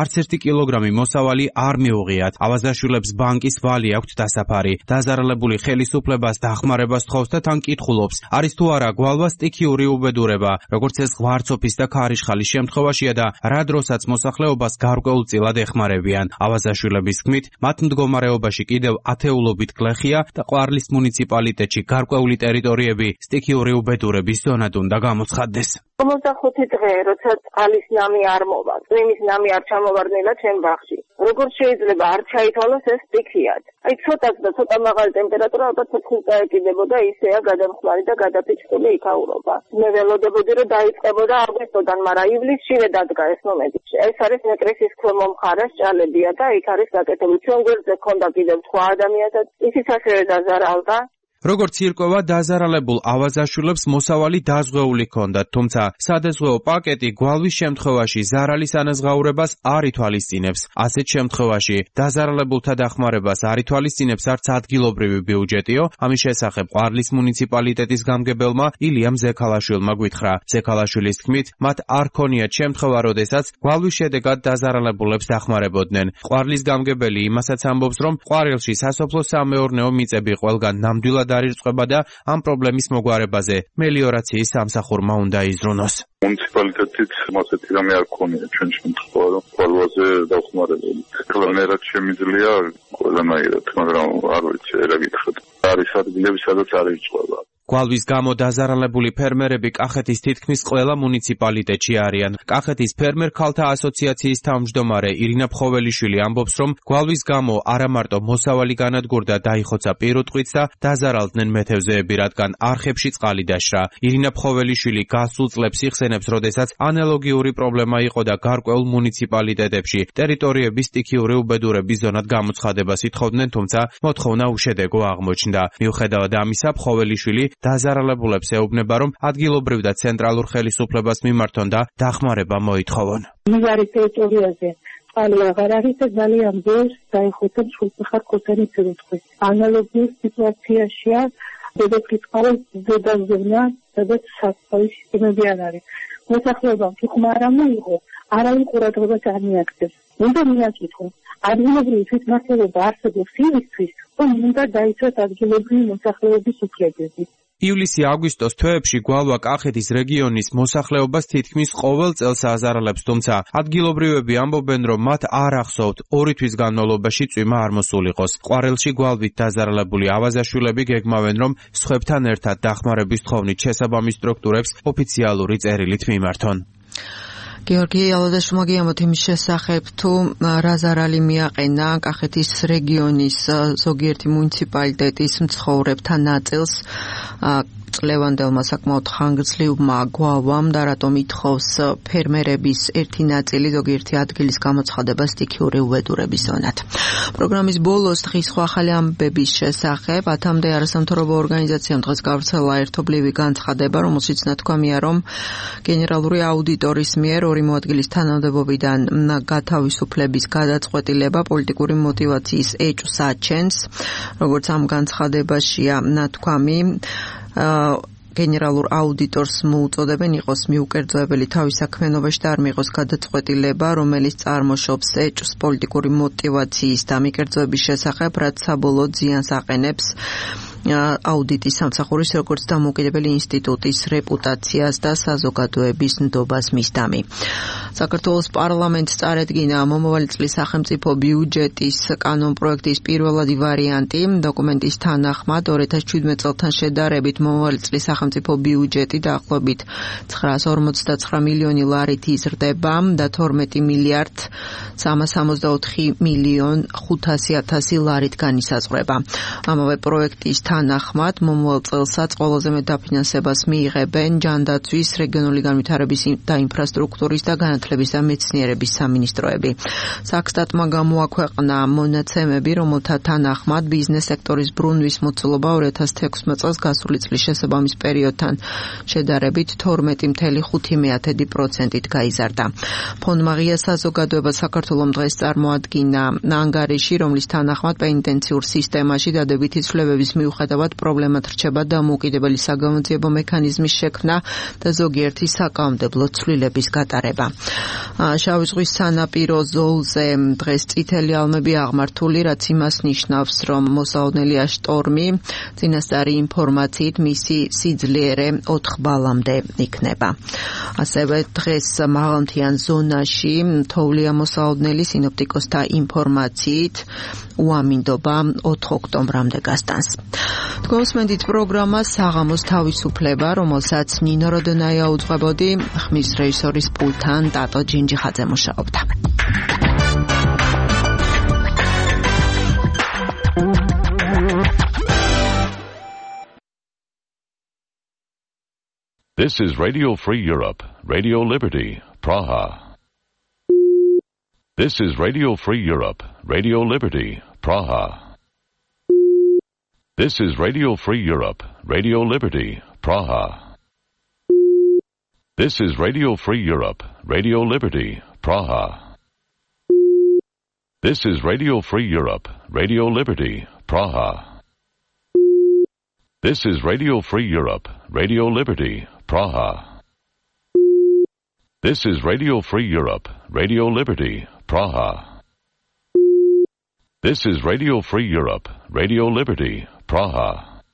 კილოგრამი მოსავალი არ მიუღიათ. ავაზაშვილებს ბანკის ვალი აქვთ დასაფარი. დაზარალებული ხელისუფლებას დახმარებას თხოვს და თან კითხულობს, არის თუ არა გვალვა სტიქიური უბედურება, როგორც ეს ღვარცოფის და ქარიშხალის შემთხვევაშია და რა დროსაც მოსახლეობას გარკვეულწილად ეხმარებიან. ავაზაშვილების თქმით, მათ მდგომარეობაში კიდევ ათეულობით გლეხია და ყვარლის მუნიციპალიტეტში გარკვეული ტერიტორიები სტიქიური უბედურების ზონად უნდა გამოცხადდეს. ორმოცდახუთი დღე, როცა წყალის ნამი არ მოვა, წვიმის ნამი არ ჩამოვარდნილა ჩემ ბაღში. როგორ შეიძლება არ ჩაითვალოს ეს სტიქიად? აი ცოტაც და ცოტა მაღალი ტემპერატურა ალბათ ცოცხლს დაეკიდებოდა, ისეა გადამხმარი და გადაფიჭებული იქაურობა. მე ველოდებოდი, რომ დაიწყებოდა აგვისტოდან, მაგრამ ივლისშივე დადგა ეს მომენტი. ეს არის ნეკრესის ქვემო მხარეს ჭალებია და იქ არის გაკეთებული. ჩვენ გვერდზე ჰქონდა კიდევ სხვა ადამიანსაც, ისიც ასევე დაზარალდა. როგორც ირკვევა, დაზარალებულ ავაზაშვილებს მოსავალი დაზღვეული ჰქონდათ, თუმცა სადაზღვეო პაკეტი გვალვის შემთხვევაში ზარალის ანაზღაურებას არ ითვალისწინებს. ასეთ შემთხვევაში დაზარალებულთა დახმარებას არ ითვალისწინებს არც ადგილობრივი ბიუჯეტიო. ამის შესახებ ყვარლის მუნიციპალიტეტის გამგებელმა ილიამ ზექალაშვილმა გვითხრა. ზექალაშვილის თქმით, მათ არ ქონიათ შემთხვევა, როდესაც გვალვის შედეგად დაზარალებულებს დახმარებოდნენ. ყვარლის გამგებელი იმასაც ამბობს, რომ ყვარელში სასოფლო-სამეურნეო მიწები ყველგან ნამდვილად არ ირწყვება და ამ პრობლემის მოგვარებაზე მელიორაციის სამსახურმა უნდა იზრუნოს. მუნიციპალიტეტით ასეთი რამე არ ქონია ჩვენ შემთხვევა, რომ გვალვაზე დახმარებოდი. კლანერად შემიძლია ყველანაირად, მაგრამ არ ვიცი, რა გითხრათ. არის ადგილები, სადაც არ ირწყვება. გვალვის გამო დაზარალებული ფერმერები კახეთის თითქმის ყველა მუნიციპალიტეტში არიან. კახეთის ფერმერ ქალთა ასოციაციის თავმჯდომარე ირინა ფხოველიშვილი ამბობს, რომ გვალვის გამო არა მარტო მოსავალი განადგურდა, დაიხოცა პირუტყვიც და დაზარალდნენ მეთევზეები, რადგან არხებში წყალი დაშრა. ირინა ფხოველიშვილი გასულ წლებს იხსენებს, როდესაც ანალოგიური პრობლემა იყო და გარკვეულ მუნიციპალიტეტებში ტერიტორიების სტიქიური უბედურების ზონად გამოცხადებას ითხოვდნენ, თუმცა მოთხოვნა უშედეგო აღმოჩნდა. მიუხედავად ამისა, ფხოველიშვილი დაზარალებულებს ეუბნება, რომ ადგილობრივ და ცენტრალურ ხელისუფლებას მიმართონ და დახმარება მოითხოვონ. მეზარი ტერიტორიაზე წყალი აღარ არის და ძალიან ბევრს დაიხოცებს სულხარ ქოსანი პირუტყვი. ანალოგიურ სიტუაციაშია დედოფლის წყარის ზედაზონა, სადაც სასწავლის სისტემები არ არის. მოსახლეობამ თუ ხმა არ მოიღო, არავინ ყურადღებას არ მიაქცევს. უნდა მიაკითხოს, ადგილობრივი თვითმმართველობა არსებობს იმისთვის, რომ უნდა დაიცვას ადგილობრივი მოსახლეობის უფლებები. ივლისი-აგვისტოს თვეებში გვალვა კახეთის რეგიონის მოსახლეობას თითქმის ყოველ წელს აზარალებს, თუმცა ადგილობრივები ამბობენ, რომ მათ არ ახსოვთ ორი თვის განმავლობაში წვიმა არ მოსულიყოს. ყვარელში გვალვით დაზარალებული ავაზაშვილები გეგმავენ, რომ სხვებთან ერთად დახმარების თხოვნით შესაბამის სტრუქტურებს ოფიციალური წერილით მიმართონ. გიორგი ალოდაშვილმა გიამბოთ იმის შესახებ, თუ რა ზარალი მიაყენა კახეთის რეგიონის ზოგიერთი მუნიციპალიტეტის მცხოვრებთა ნაწილს წლევანდელმა საკმაოდ ხანგრძლივმა გვალვამ და რატომ ითხოვს ფერმერების ერთი ნაწილი ზოგიერთი ადგილის გამოცხადება სტიქიური უბედურების ზონად. პროგრამის ბოლოს დღის სხვა ახალი ამბების შესახებ ათამდე არასამთავრობო ორგანიზაციამ დღეს გავრცელა ერთობლივი განცხადება, რომელშიც ნათქვამია, რომ გენერალური აუდიტორის მიერ ორი მოადგილის თანამდებობიდან გათავისუფლების გადაწყვეტილება პოლიტიკური მოტივაციის ეჭვს აჩენს, როგორც ამ განცხადებაშია ნათქვამი. გენერალურ აუდიტორს მოუწოდებენ იყოს მიუკერძოებელი თავის საქმიანობაში და არ მიიღოს გადაწყვეტილება, რომელიც წარმოშობს ეჭვს პოლიტიკური მოტივაციის და მიკერძოების შესახებ, რაც საბოლოო ზიანს აყენებს აუდიტის სამსახურის როგორც დამოუკიდებელი ინსტიტუტის რეპუტაციას და საზოგადოების ნდობას მისდამი. საქართველოს პარლამენტს წარედგინა მომავალი წლის სახელმწიფო ბიუჯეტის კანონპროექტის პირველადი ვარიანტი. დოკუმენტის თანახმად ორი ათას შვიდმეტ წელთან შედარებით მომავალი წლის სახელმწიფო ბიუჯეტი დაახლოებით ცხრაას ორმოცდაცხრა მილიონი ლარით იზრდება და თორმეტი მილიარდ სამას სამოცდაოთხი მილიონ ხუთასი ათასი ლარით განისაზღვრება. ამავე პროექტის თანახმად მომავალ წელსაც ყველაზე მეტ დაფინანსებას მიიღებენ ჯანდაცვის, რეგიონული განვითარების და ინფრასტრუქტურის და განათლების და მეცნიერების სამინისტროები. საქსტატმა გამოაქვეყნა მონაცემები, რომელთა თანახმად ბიზნეს სექტორის ბრუნვის მოცულობა ორი ათას თექვსმეტ წელს გასული წლის შესაბამის პერიოდთან შედარებით თორმეტი მცდელობა ხუთი პროცენტით გაიზარდა. ფონდმა ღია საზოგადოება საქართველოს დღეს წარმოადგინა ანგარიში, რომლის თანახმად პენიტენციურ სისტემაში დადებითი ცვლილებების მიუხედავად მიუხედავად პრობლემად რჩება დამოუკიდებელი საგამოძიებო მექანიზმის შექმნა და ზოგიერთი საკანონმდებლო ცვლილების გატარება. შავი ზღვის სანაპირო ზოლზე დღეს წითელი ალმები აღმართული, რაც იმას ნიშნავს, რომ მოსაოდნელია შტორმი, წინასწარი ინფორმაციით მისი სიძლიერე ოთხ ბალამდე იქნება. ასევე დღეს მაღალმთიან ზონაში თოვლია მოსაოდნელი, სინოპტიკოსთა ინფორმაციით უამინდობა ოთხ ოქტომბრამდე გასტანს. თქვენსმენდით პროგრამა საღამოს თავისუფლება, რომელსაც ნინო როდონაია უძღვებოდი, ხმის რეჟისორის პულტთან ტატო ჯინჯიხაძე მუშაობდა. This is Radio Free Europe, Radio Liberty, Praha. This is Radio Free Europe, Radio Liberty, Praha. This is Radio Free Europe, Radio Liberty, Praha. This is Radio Free Europe, Radio Liberty, Praha. This is Radio Free Europe, Radio Liberty, Praha. This is Radio Free Europe, Radio Liberty, Praha. This is Radio Free Europe, Radio Liberty, Praha. This is Radio Free Europe, Radio Liberty, Praha.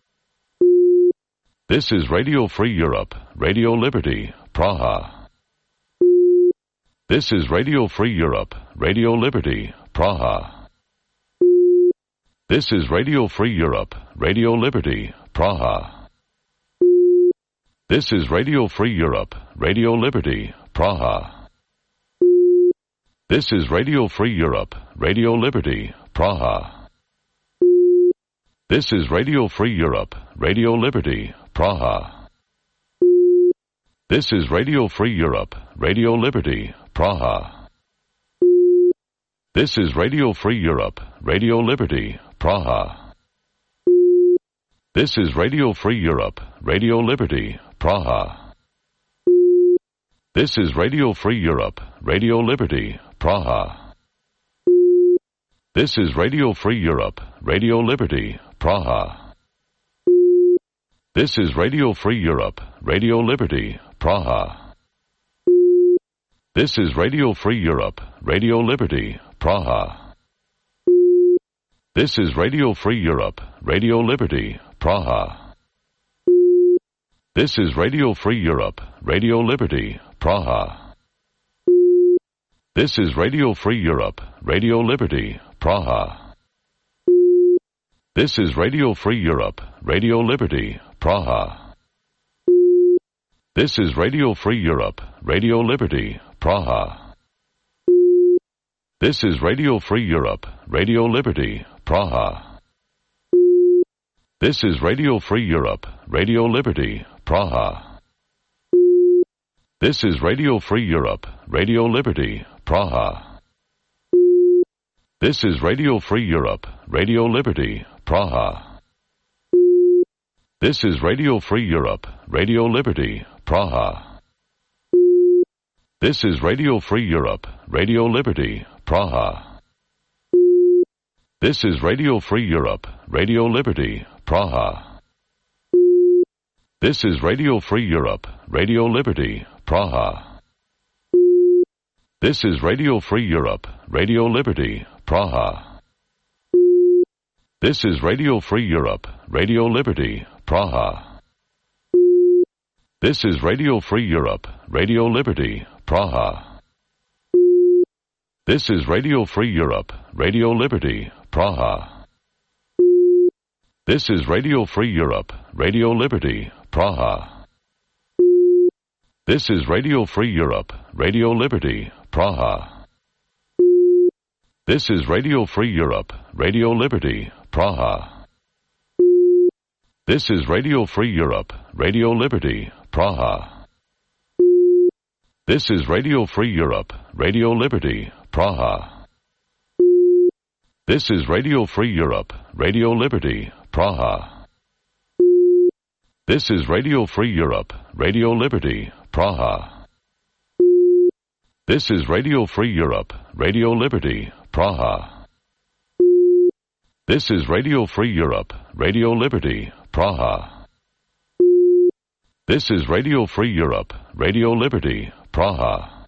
This is Radio Free Europe, Radio Liberty, Praha. This is Radio Free Europe, Radio Liberty, Praha. This is Radio Free Europe, Radio Liberty, Praha. This is Radio Free Europe, Radio Liberty, Praha. This is Radio Free Europe, Radio Liberty, Praha. This is Radio Free Europe, Radio Liberty, Praha. This is Radio Free Europe, Radio Liberty, Praha. This is Radio Free Europe, Radio Liberty, Praha. This is Radio Free Europe, Radio Liberty, Praha. This is Radio Free Europe, Radio Liberty, Praha. This is Radio Free Europe, Radio Liberty, Praha. This is Radio Free Europe, Radio Liberty, Praha. This is Radio Free Europe, Radio Liberty, Praha. This is Radio Free Europe, Radio Liberty, Praha. This is Radio Free Europe, Radio Liberty, Praha. This is Radio Free Europe, Radio Liberty, Praha. This is Radio Free Europe, Radio Liberty, Praha. This is Radio Free Europe, Radio Liberty, Praha. This is Radio Free Europe, Radio Liberty, Praha. This is Radio Free Europe, Radio Liberty, Praha. This is Radio Free Europe, Radio Liberty, Praha. This is Radio Free Europe, Radio Liberty, Praha. This is Radio Free Europe, Radio Liberty, Praha. This is Radio Free Europe, Radio Liberty, Praha. This is Radio Free Europe, Radio Liberty, Praha. This is Radio Free Europe, Radio Liberty, Praha. This is Radio Free Europe, Radio Liberty, Praha. This is Radio Free Europe, Radio Liberty, Praha. This is Radio Free Europe, Radio Liberty, Praha. This is Radio Free Europe, Radio Liberty, Praha. This is Radio Free Europe, Radio Liberty, Praha. This is Radio Free Europe, Radio Liberty, Praha. This is Radio Free Europe, Radio Liberty, Praha. This is Radio Free Europe, Radio Liberty, Praha. This is Radio Free Europe, Radio Liberty, Praha. This is Radio Free Europe, Radio Liberty, Praha. This is Radio Free Europe, Radio Liberty, Praha. This is Radio Free Europe, Radio Liberty, Praha. This is Radio Free Europe, Radio Liberty, Praha. This is Radio Free Europe, Radio Liberty, Praha.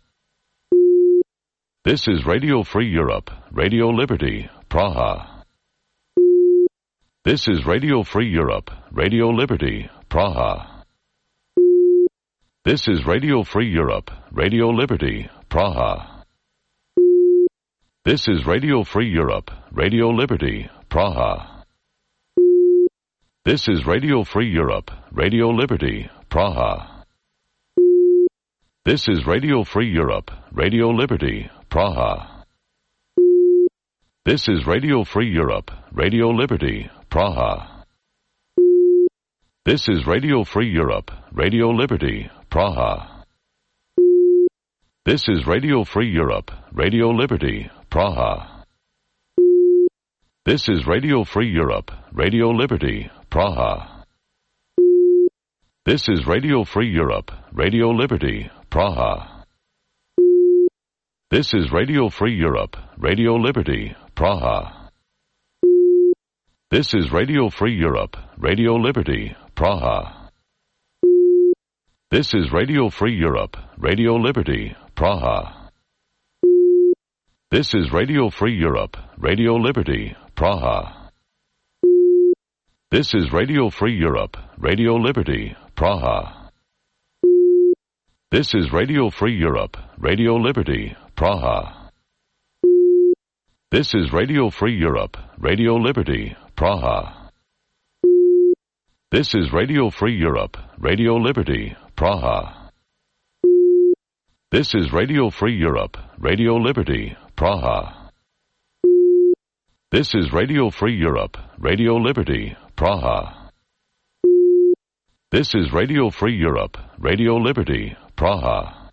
This is Radio Free Europe, Radio Liberty, Praha. This is Radio Free Europe, Radio Liberty, Praha. This is Radio Free Europe, Radio Liberty, Praha. This is Radio Free Europe, Radio Liberty, Praha. This is Radio Free Europe, Radio Liberty, Praha. This is Radio Free Europe, Radio Liberty, Praha. This is Radio Free Europe, Radio Liberty, Praha. This is Radio Free Europe, Radio Liberty, Praha. This is Radio Free Europe, Radio Liberty, Praha. This is Radio Free Europe, Radio Liberty, Praha. This is Radio Free Europe, Radio Liberty, Praha. This is Radio Free Europe, Radio Liberty, Praha. This is Radio Free Europe, Radio Liberty, Praha. This is Radio Free Europe, Radio Liberty, Praha. This is Radio Free Europe, Radio Liberty, Praha. This is Radio Free Europe, Radio Liberty, Praha. This is Radio Free Europe, Radio Liberty, Praha. This is Radio Free Europe, Radio Liberty, Praha. This is Radio Free Europe, Radio Liberty, Praha. This is Radio Free Europe, Radio Liberty, Praha. This is Radio Free Europe, Radio Liberty, Praha. This is Radio Free Europe, Radio Liberty, Praha.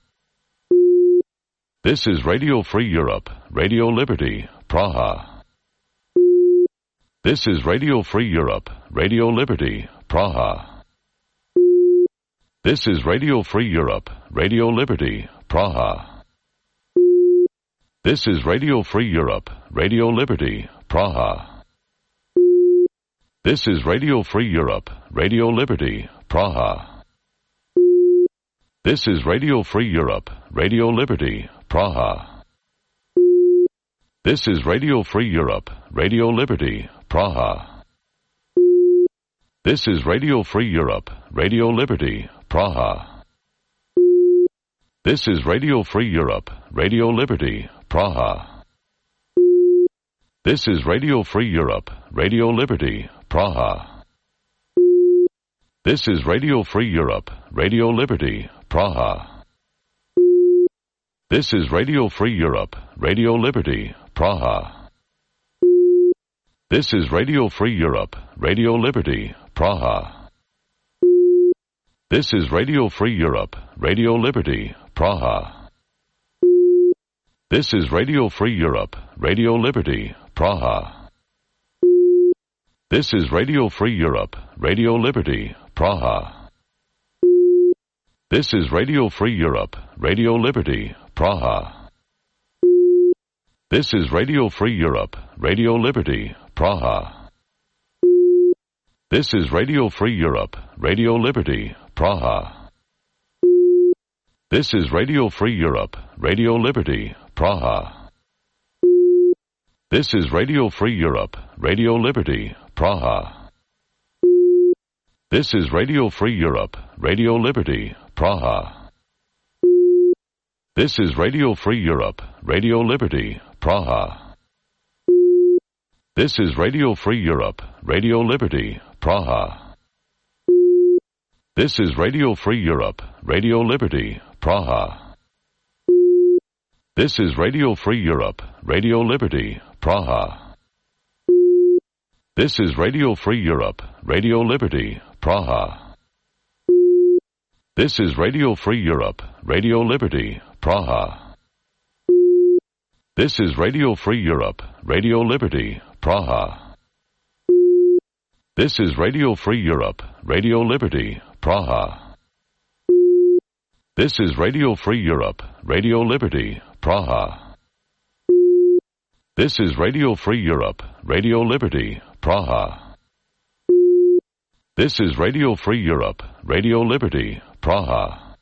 This is Radio Free Europe, Radio Liberty, Praha. This is Radio Free Europe, Radio Liberty, Praha. This is Radio Free Europe, Radio Liberty, Praha. This is Radio Free Europe, Radio Liberty, Praha. This is Radio Free Europe, Radio Liberty, Praha. This is Radio Free Europe, Radio Liberty, Praha. This is Radio Free Europe, Radio Liberty, Praha. This is Radio Free Europe, Radio Liberty, Praha. This is Radio Free Europe, Radio Liberty, Praha. This is Radio Free Europe, Radio Liberty, Praha. This is Radio Free Europe, Radio Liberty, Praha. This is Radio Free Europe, Radio Liberty, Praha. This is Radio Free Europe, Radio Liberty, Praha. This is Radio Free Europe, Radio Liberty, Praha. This is Radio Free Europe, Radio Liberty, Praha. This is Radio Free Europe, Radio Liberty, Praha. This is Radio Free Europe, Radio Liberty, Praha. This is Radio Free Europe, Radio Liberty, Praha. This is Radio Free Europe, Radio Liberty, Praha. This is Radio Free Europe, Radio Liberty, Praha. This is Radio Free Europe, Radio Liberty, Praha. This is Radio Free Europe, Radio Liberty, Praha. This is Radio Free Europe, Radio Liberty, Praha. This is Radio Free Europe, Radio Liberty, Praha. This is Radio Free Europe, Radio Liberty, Praha. This is Radio Free Europe, Radio Liberty, Praha. This is Radio Free Europe, Radio Liberty, Praha. This is Radio Free Europe, Radio Liberty, Praha. This is Radio Free Europe, Radio Liberty, Praha. This is Radio Free Europe, Radio Liberty, Praha. This is Radio Free Europe, Radio Liberty, Praha. This is Radio Free Europe, Radio Liberty, Praha. This is Radio Free Europe, Radio Liberty, Praha.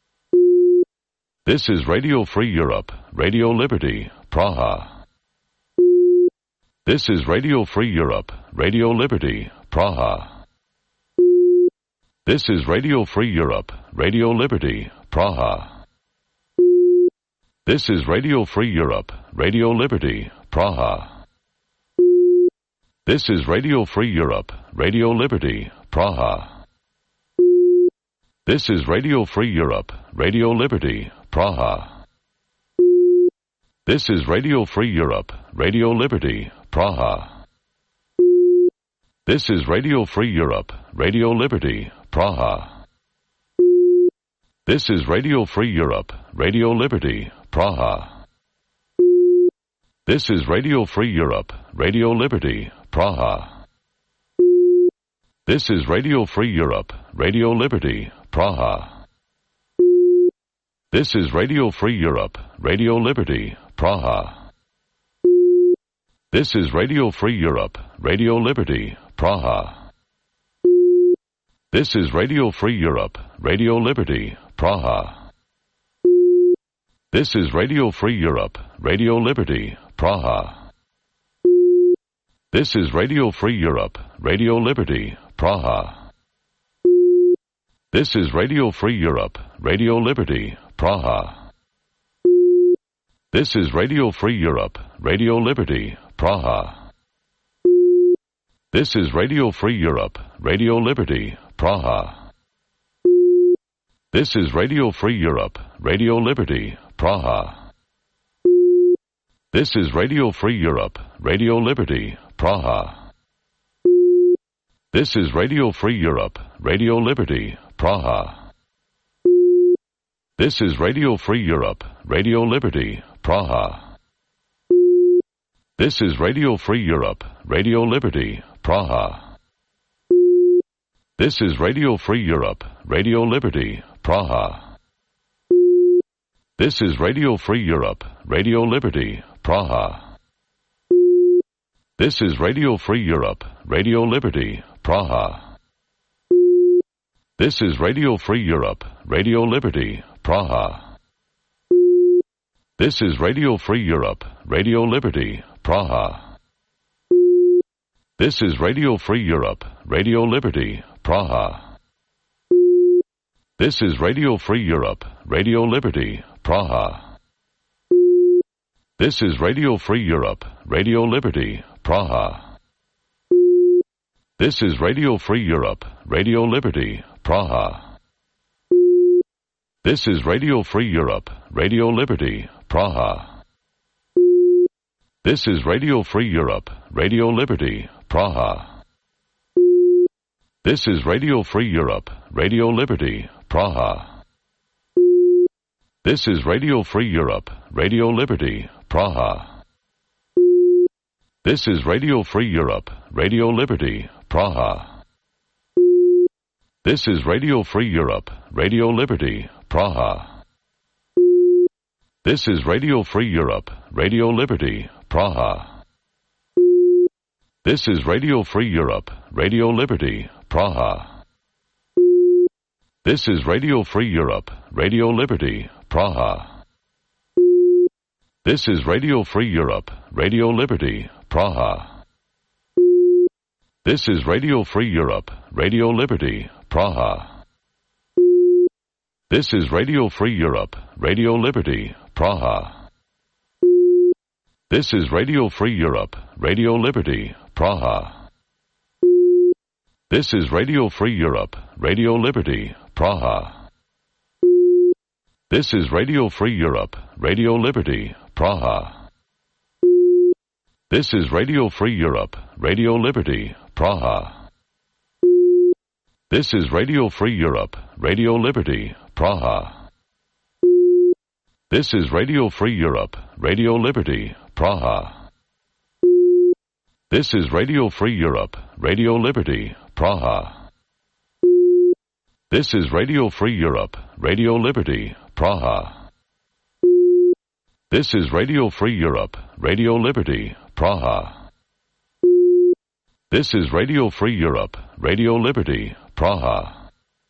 This is Radio Free Europe, Radio Liberty, Praha. This is Radio Free Europe, Radio Liberty, Praha. This is Radio Free Europe, Radio Liberty, Praha. This is Radio Free Europe, Radio Liberty, Praha. This is Radio Free Europe, Radio Liberty, Praha. This is Radio Free Europe, Radio Liberty, Praha. This is Radio Free Europe, Radio Liberty, Praha. This is Radio Free Europe, Radio Liberty, Praha. This is Radio Free Europe, Radio Liberty, Praha. This is Radio Free Europe, Radio Liberty, Praha. This is Radio Free Europe, Radio Liberty, Praha. This is Radio Free Europe, Radio Liberty, Praha. This is Radio Free Europe, Radio Liberty, Praha. This is Radio Free Europe, Radio Liberty, Praha. This is Radio Free Europe, Radio Liberty, Praha. This is Radio Free Europe, Radio Liberty, Praha. This is Radio Free Europe, Radio Liberty, Praha. This is Radio Free Europe, Radio Liberty, Praha. This is Radio Free Europe, Radio Liberty, Praha. This is Radio Free Europe, Radio Liberty, Praha. This is Radio Free Europe, Radio Liberty, Praha. This is Radio Free Europe, Radio Liberty, Praha. This is Radio Free Europe, Radio Liberty, Praha. This is Radio Free Europe, Radio Liberty, Praha. This is Radio Free Europe, Radio Liberty, Praha. This is Radio Free Europe, Radio Liberty, Praha. This is Radio Free Europe, Radio Liberty, Praha. This is Radio Free Europe, Radio Liberty, Praha. This is Radio Free Europe, Radio Liberty, Praha. This is Radio Free Europe, Radio Liberty, Praha. This is Radio Free Europe, Radio Liberty, Praha. This is Radio Free Europe, Radio Liberty, Praha. This is Radio Free Europe, Radio Liberty, Praha. This is Radio Free Europe, Radio Liberty, Praha. This is Radio Free Europe, Radio Liberty, Praha. This is Radio Free Europe, Radio Liberty, Praha. This is Radio Free Europe, Radio Liberty, Praha. This is Radio Free Europe, Radio Liberty, Praha. This is Radio Free Europe, Radio Liberty, Praha. This is Radio Free Europe, Radio Liberty, Praha. This is Radio Free Europe, Radio Liberty, Praha. This is Radio Free Europe, Radio Liberty, Praha. This is Radio Free Europe, Radio Liberty, Praha. This is Radio Free Europe, Radio Liberty, Praha. This is Radio Free Europe, Radio Liberty, Praha. This is Radio Free Europe, Radio Liberty, Praha. This is Radio Free Europe, Radio Liberty, Praha. This is Radio Free Europe, Radio Liberty, Praha. This is Radio Free Europe, Radio Liberty, Praha. This is Radio Free Europe, Radio Liberty, Praha. This is Radio Free Europe, Radio Liberty, Praha. This is Radio Free Europe, Radio Liberty, Praha. This is Radio Free Europe, Radio Liberty, Praha. This is Radio Free Europe, Radio Liberty, Praha. This is Radio Free Europe, Radio Liberty, Praha.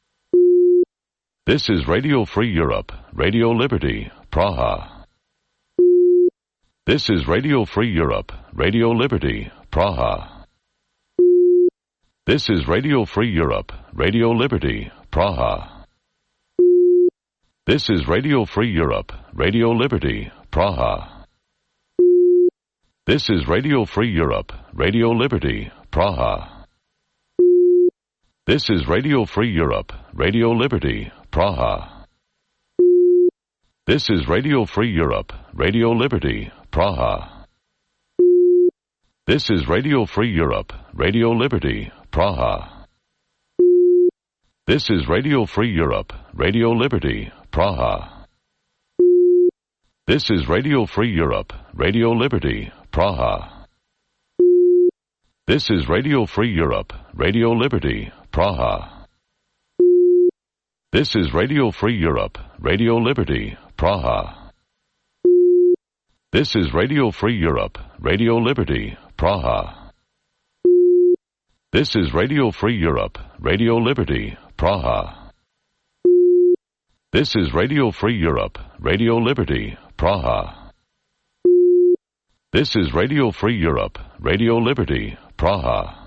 This is Radio Free Europe, Radio Liberty, Praha. This is Radio Free Europe, Radio Liberty, Praha. This is Radio Free Europe, Radio Liberty, Praha. This is Radio Free Europe, Radio Liberty, Praha. This is Radio Free Europe, Radio Liberty, Praha. This is Radio Free Europe, Radio Liberty, Praha. This is Radio Free Europe, Radio Liberty, Praha. This is Radio Free Europe, Radio Liberty, Praha. This is Radio Free Europe, Radio Liberty, Praha. This is Radio Free Europe, Radio Liberty, Praha. This is Radio Free Europe, Radio Liberty, Praha. This is Radio Free Europe, Radio Liberty, Praha. This is Radio Free Europe, Radio Liberty, Praha. This is Radio Free Europe, Radio Liberty, Praha. This is Radio Free Europe, Radio Liberty, Praha. This is Radio Free Europe, Radio Liberty, Praha.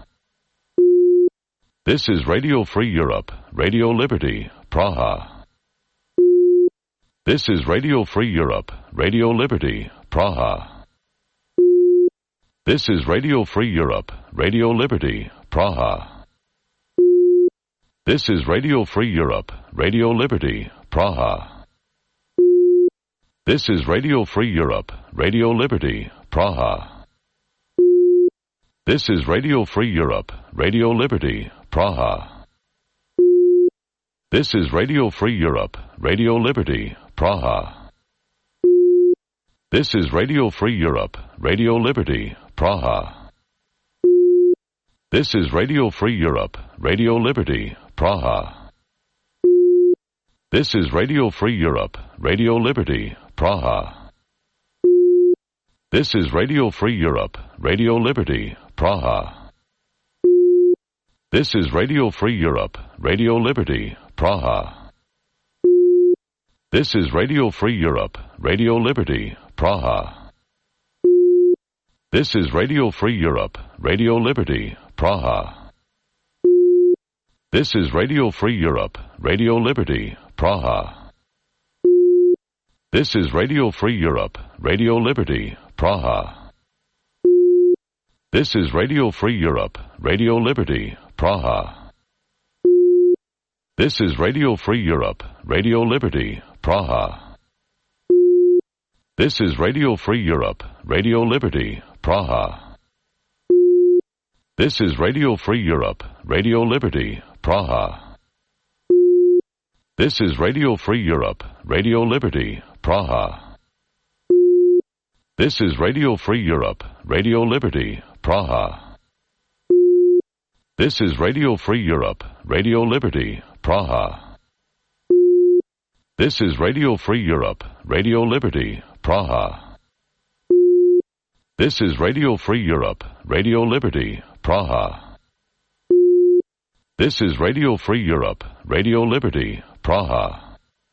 This is Radio Free Europe, Radio Liberty, Praha. This is Radio Free Europe, Radio Liberty, Praha. This is Radio Free Europe, Radio Liberty, Praha. This is Radio Free Europe, Radio Liberty, Praha. This is Radio Free Europe, Radio Liberty, Praha. This is Radio Free Europe, Radio Liberty, Praha. This is Radio Free Europe, Radio Liberty, Praha. This is Radio Free Europe, Radio Liberty, Praha. This is Radio Free Europe, Radio Liberty, Praha. This is Radio Free Europe, Radio Liberty, Praha. This is Radio Free Europe, Radio Liberty, Praha. This is Radio Free Europe, Radio Liberty, Praha. This is Radio Free Europe, Radio Liberty, Praha. This is Radio Free Europe, Radio Liberty, Praha. This is Radio Free Europe, Radio Liberty, Praha. This is Radio Free Europe, Radio Liberty, Praha. This is Radio Free Europe, Radio Liberty, Praha. This is Radio Free Europe, Radio Liberty, Praha. This is Radio Free Europe, Radio Liberty, Praha. This is Radio Free Europe, Radio Liberty, Praha. This is Radio Free Europe, Radio Liberty, Praha. This is Radio Free Europe, Radio Liberty, Praha. This is Radio Free Europe, Radio Liberty, Praha. This is Radio Free Europe, Radio Liberty, Praha. This is Radio Free Europe, Radio Liberty, Praha. This is Radio Free Europe, Radio Liberty, Praha.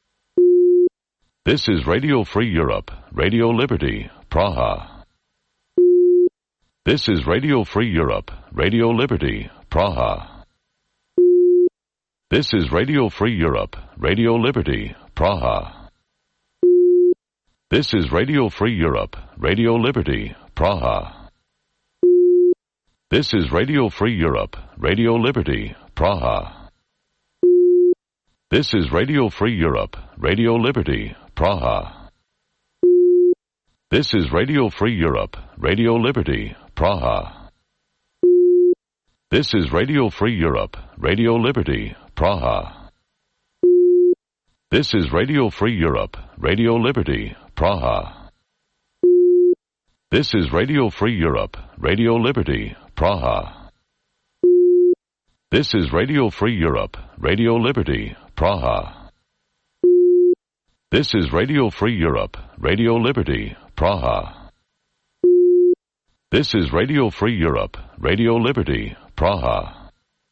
This is Radio Free Europe, Radio Liberty, Praha. This is Radio Free Europe, Radio Liberty, Praha. This is Radio Free Europe, Radio Liberty, Praha. This is Radio Free Europe, Radio Liberty, Praha. This is Radio Free Europe, Radio Liberty, Praha. This is Radio Free Europe, Radio Liberty, Praha. This is Radio Free Europe, Radio Liberty, Praha. This is Radio Free Europe, Radio Liberty, Praha. This is Radio Free Europe, Radio Liberty, Praha. This is Radio Free Europe, Radio Liberty, Praha. This is Radio Free Europe, Radio Liberty, Praha. This is Radio Free Europe, Radio Liberty, Praha. This is Radio Free Europe, Radio Liberty, Praha.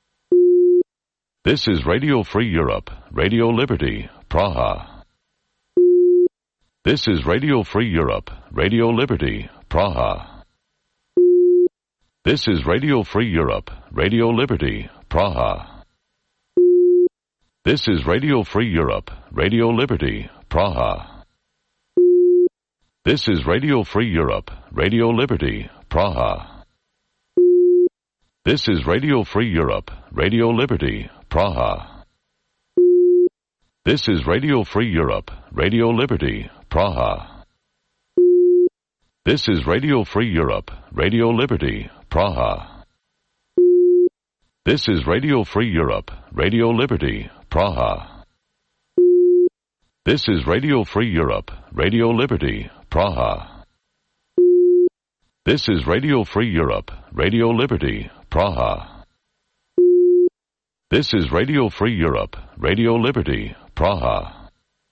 This is Radio Free Europe, Radio Liberty, Praha. This is Radio Free Europe, Radio Liberty, Praha. This is Radio Free Europe, Radio Liberty, Praha. This is Radio Free Europe, Radio Liberty, Praha. This is Radio Free Europe, Radio Liberty, Praha. This is Radio Free Europe, Radio Liberty, Praha. This is Radio Free Europe, Radio Liberty, Praha. This is Radio Free Europe, Radio Liberty, Praha. This is Radio Free Europe, Radio Liberty, Praha. This is Radio Free Europe, Radio Liberty, Praha. This is Radio Free Europe, Radio Liberty, Praha. This is Radio Free Europe, Radio Liberty, Praha.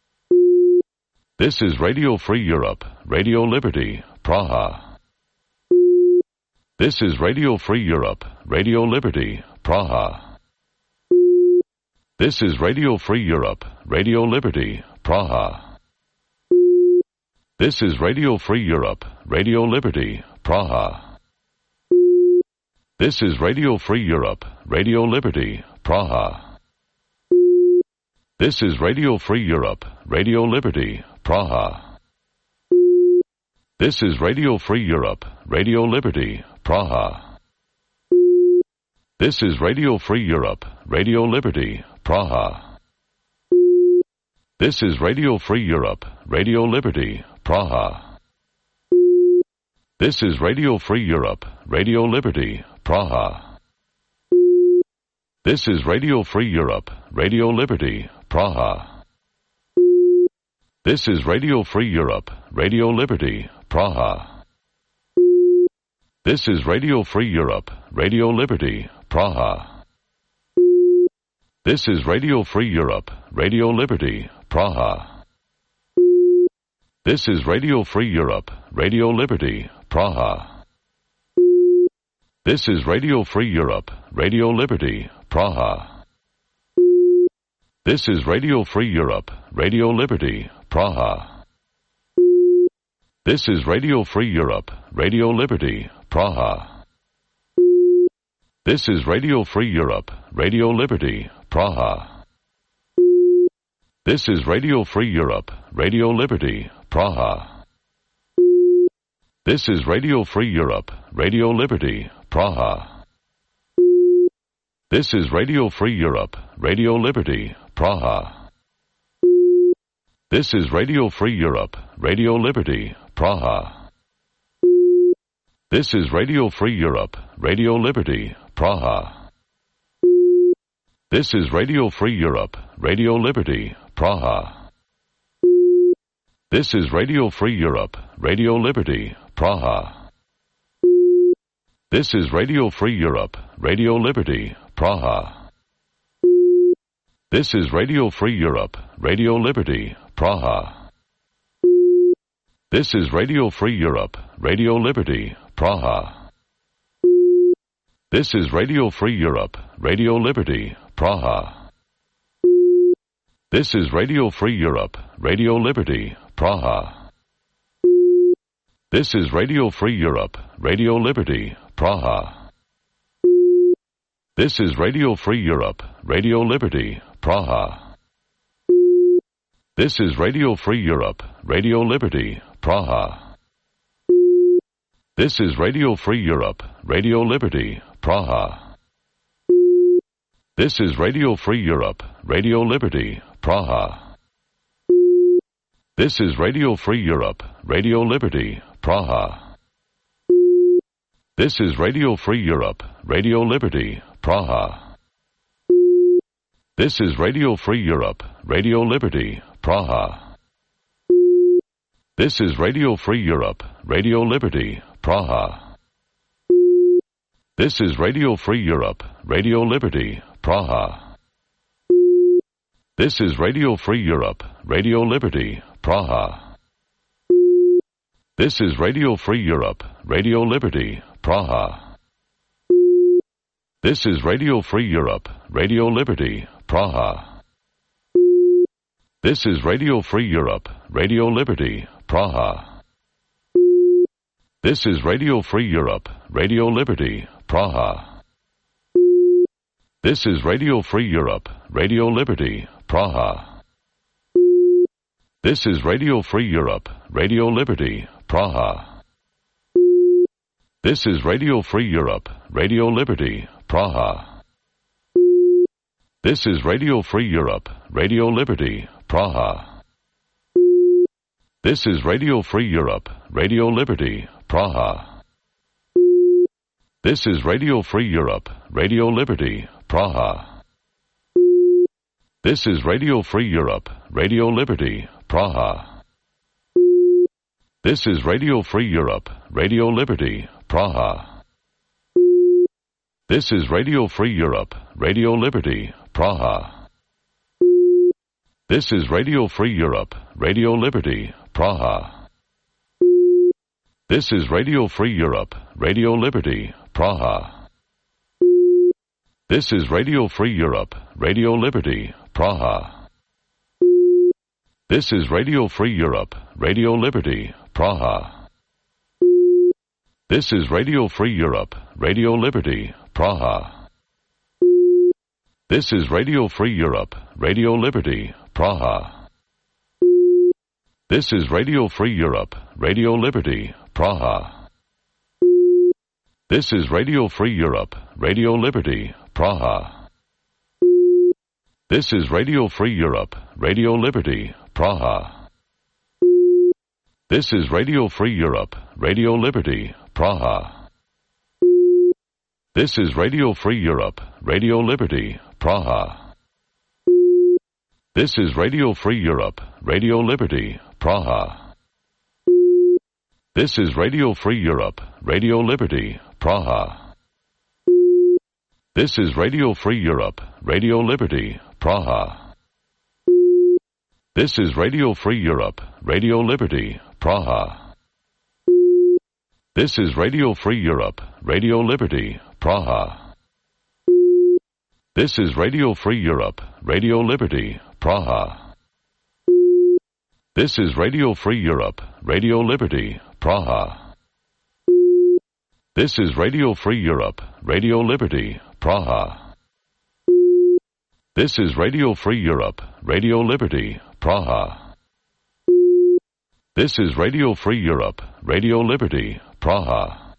This is Radio Free Europe, Radio Liberty, Praha. This is Radio Free Europe, Radio Liberty, Praha. This is Radio Free Europe, Radio Liberty, Praha. This is Radio Free Europe, Radio Liberty, Praha. This is Radio Free Europe, Radio Liberty, Praha. This is Radio Free Europe, Radio Liberty, Praha. This is Radio Free Europe, Radio Liberty, Praha. This is Radio Free Europe, Radio Liberty, Praha. This is Radio Free Europe, Radio Liberty, Praha. This is Radio Free Europe, Radio Liberty, Praha. This is Radio Free Europe, Radio Liberty, Praha. This is Radio Free Europe, Radio Liberty, Praha. This is Radio Free Europe, Radio Liberty, Praha. This is Radio Free Europe, Radio Liberty, Praha. This is Radio Free Europe, Radio Liberty, Praha. This is Radio Free Europe, Radio Liberty, Praha. This is Radio Free Europe, Radio Liberty, Praha. This is Radio Free Europe, Radio Liberty, Praha. This is Radio Free Europe, Radio Liberty, Praha. This is Radio Free Europe, Radio Liberty, Praha. This is Radio Free Europe, Radio Liberty, Praha. This is Radio Free Europe, Radio Liberty, Praha. This is Radio Free Europe, Radio Liberty, Praha. This is Radio Free Europe, Radio Liberty, Praha. This is Radio Free Europe, Radio Liberty, Praha. This is Radio Free Europe, Radio Liberty, Praha. This is Radio Free Europe, Radio Liberty, Praha. This is Radio Free Europe, Radio Liberty, Praha. This is Radio Free Europe, Radio Liberty, Praha. This is Radio Free Europe, Radio Liberty, Praha. This is Radio Free Europe, Radio Liberty, Praha. This is Radio Free Europe, Radio Liberty, Praha. This is Radio Free Europe, Radio Liberty, Praha. This is Radio Free Europe, Radio Liberty, Praha. This is Radio Free Europe, Radio Liberty, Praha. This is Radio Free Europe, Radio Liberty, Praha. This is Radio Free Europe, Radio Liberty, Praha. This is Radio Free Europe, Radio Liberty, Praha. This is Radio Free Europe, Radio Liberty, Praha. This is Radio Free Europe, Radio Liberty, Praha. This is Radio Free Europe, Radio Liberty, Praha. This is Radio Free Europe, Radio Liberty, Praha. This is Radio Free Europe, Radio Liberty, Praha. This is Radio Free Europe, Radio Liberty, Praha. This is Radio Free Europe, Radio Liberty, Praha. This is Radio Free Europe, Radio Liberty, Praha. This is Radio Free Europe, Radio Liberty, Praha. This is Radio Free Europe, Radio Liberty, Praha. This is Radio Free Europe, Radio Liberty, Praha. This is Radio Free Europe, Radio Liberty, Praha. This is Radio Free Europe, Radio Liberty, Praha. This is Radio Free Europe, Radio Liberty, Praha. This is Radio Free Europe, Radio Liberty, Praha. This is Radio Free Europe, Radio Liberty, Praha. This is Radio Free Europe, Radio Liberty, Praha. This is Radio Free Europe, Radio Liberty, Praha. This is Radio Free Europe, Radio Liberty, Praha. This is Radio Free Europe, Radio Liberty, Praha. This is Radio Free Europe, Radio Liberty, Praha. This is Radio Free Europe, Radio Liberty, Praha. This is Radio Free Europe, Radio Liberty, Praha. This is Radio Free Europe, Radio Liberty, Praha. This is Radio Free Europe, Radio Liberty, Praha. This is Radio Free Europe, Radio Liberty, Praha. This is Radio Free Europe, Radio Liberty, Praha. This is Radio Free Europe, Radio Liberty, Praha. This is Radio Free Europe, Radio Liberty, Praha. This is Radio Free Europe, Radio Liberty, Praha. This is Radio Free Europe, Radio Liberty, Praha. This is Radio Free Europe, Radio Liberty, Praha. This is Radio Free Europe, Radio Liberty, Praha. This is Radio Free Europe, Radio Liberty, Praha. This is Radio Free Europe, Radio Liberty, Praha. This is Radio Free Europe, Radio Liberty, Praha. This is Radio Free Europe, Radio Liberty, Praha. This is Radio Free Europe, Radio Liberty, Praha.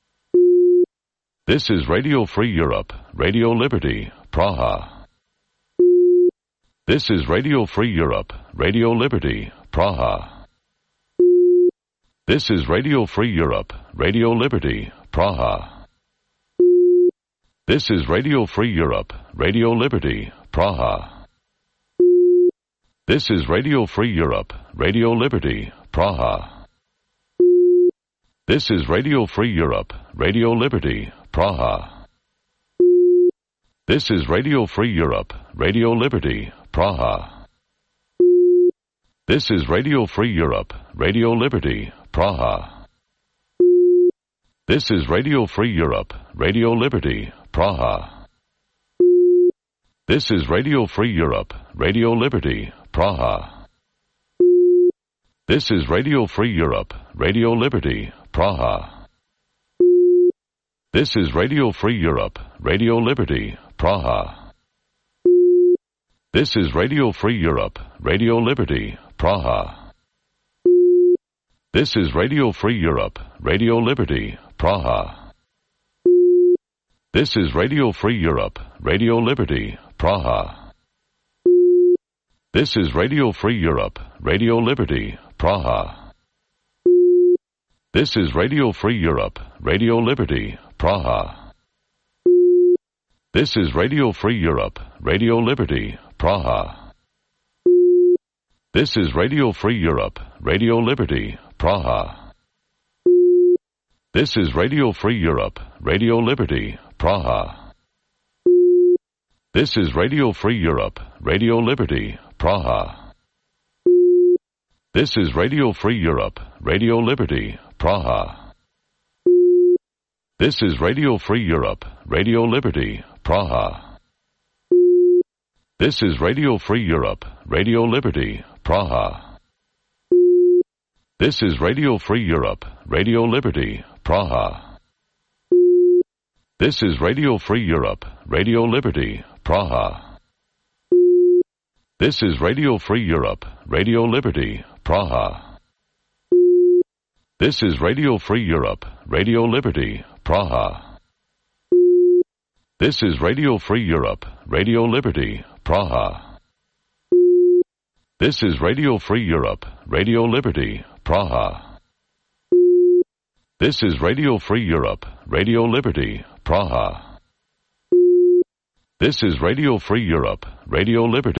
This is Radio Free Europe, Radio Liberty, Praha. This is Radio Free Europe, Radio Liberty, Praha. This is Radio Free Europe, Radio Liberty, Praha. This is Radio Free Europe, Radio Liberty, Praha. This is Radio Free Europe, Radio Liberty, Praha. This is Radio Free Europe, Radio Liberty, Praha. This is Radio Free Europe, Radio Liberty, Praha. This is Radio Free Europe, Radio Liberty, Praha. This is Radio Free Europe, Radio Liberty, Praha. This is Radio Free Europe, Radio Liberty, Praha. This is Radio Free Europe, Radio Liberty, Praha. This is Radio Free Europe, Radio Liberty, Praha. This is Radio Free Europe, Radio Liberty, Praha. This is Radio Free Europe, Radio Liberty, Praha. This is Radio Free Europe, Radio Liberty, Praha. This is Radio Free Europe, Radio Liberty, Praha. This is Radio Free Europe, Radio Liberty, Praha. This is Radio Free Europe, Radio Liberty, Praha. This is Radio Free Europe, Radio Liberty, Praha. This is Radio Free Europe, Radio Liberty, Praha. This is Radio Free Europe, Radio Liberty, Praha. This is Radio Free Europe, Radio Liberty, Praha. This is Radio Free Europe, Radio Liberty, Praha. This is Radio Free Europe, Radio Liberty, Praha. This is Radio Free Europe, Radio Liberty, Praha. This is Radio Free Europe, Radio Liberty, Praha. This is Radio Free Europe, Radio Liberty, Praha. This is Radio Free Europe, Radio Liberty, Praha. This is Radio Free Europe, Radio Liberty, Praha. This is Radio Free Europe, Radio Liberty, Praha. This is Radio Free Europe, Radio Liberty, Praha. This is Radio Free Europe, Radio Liberty.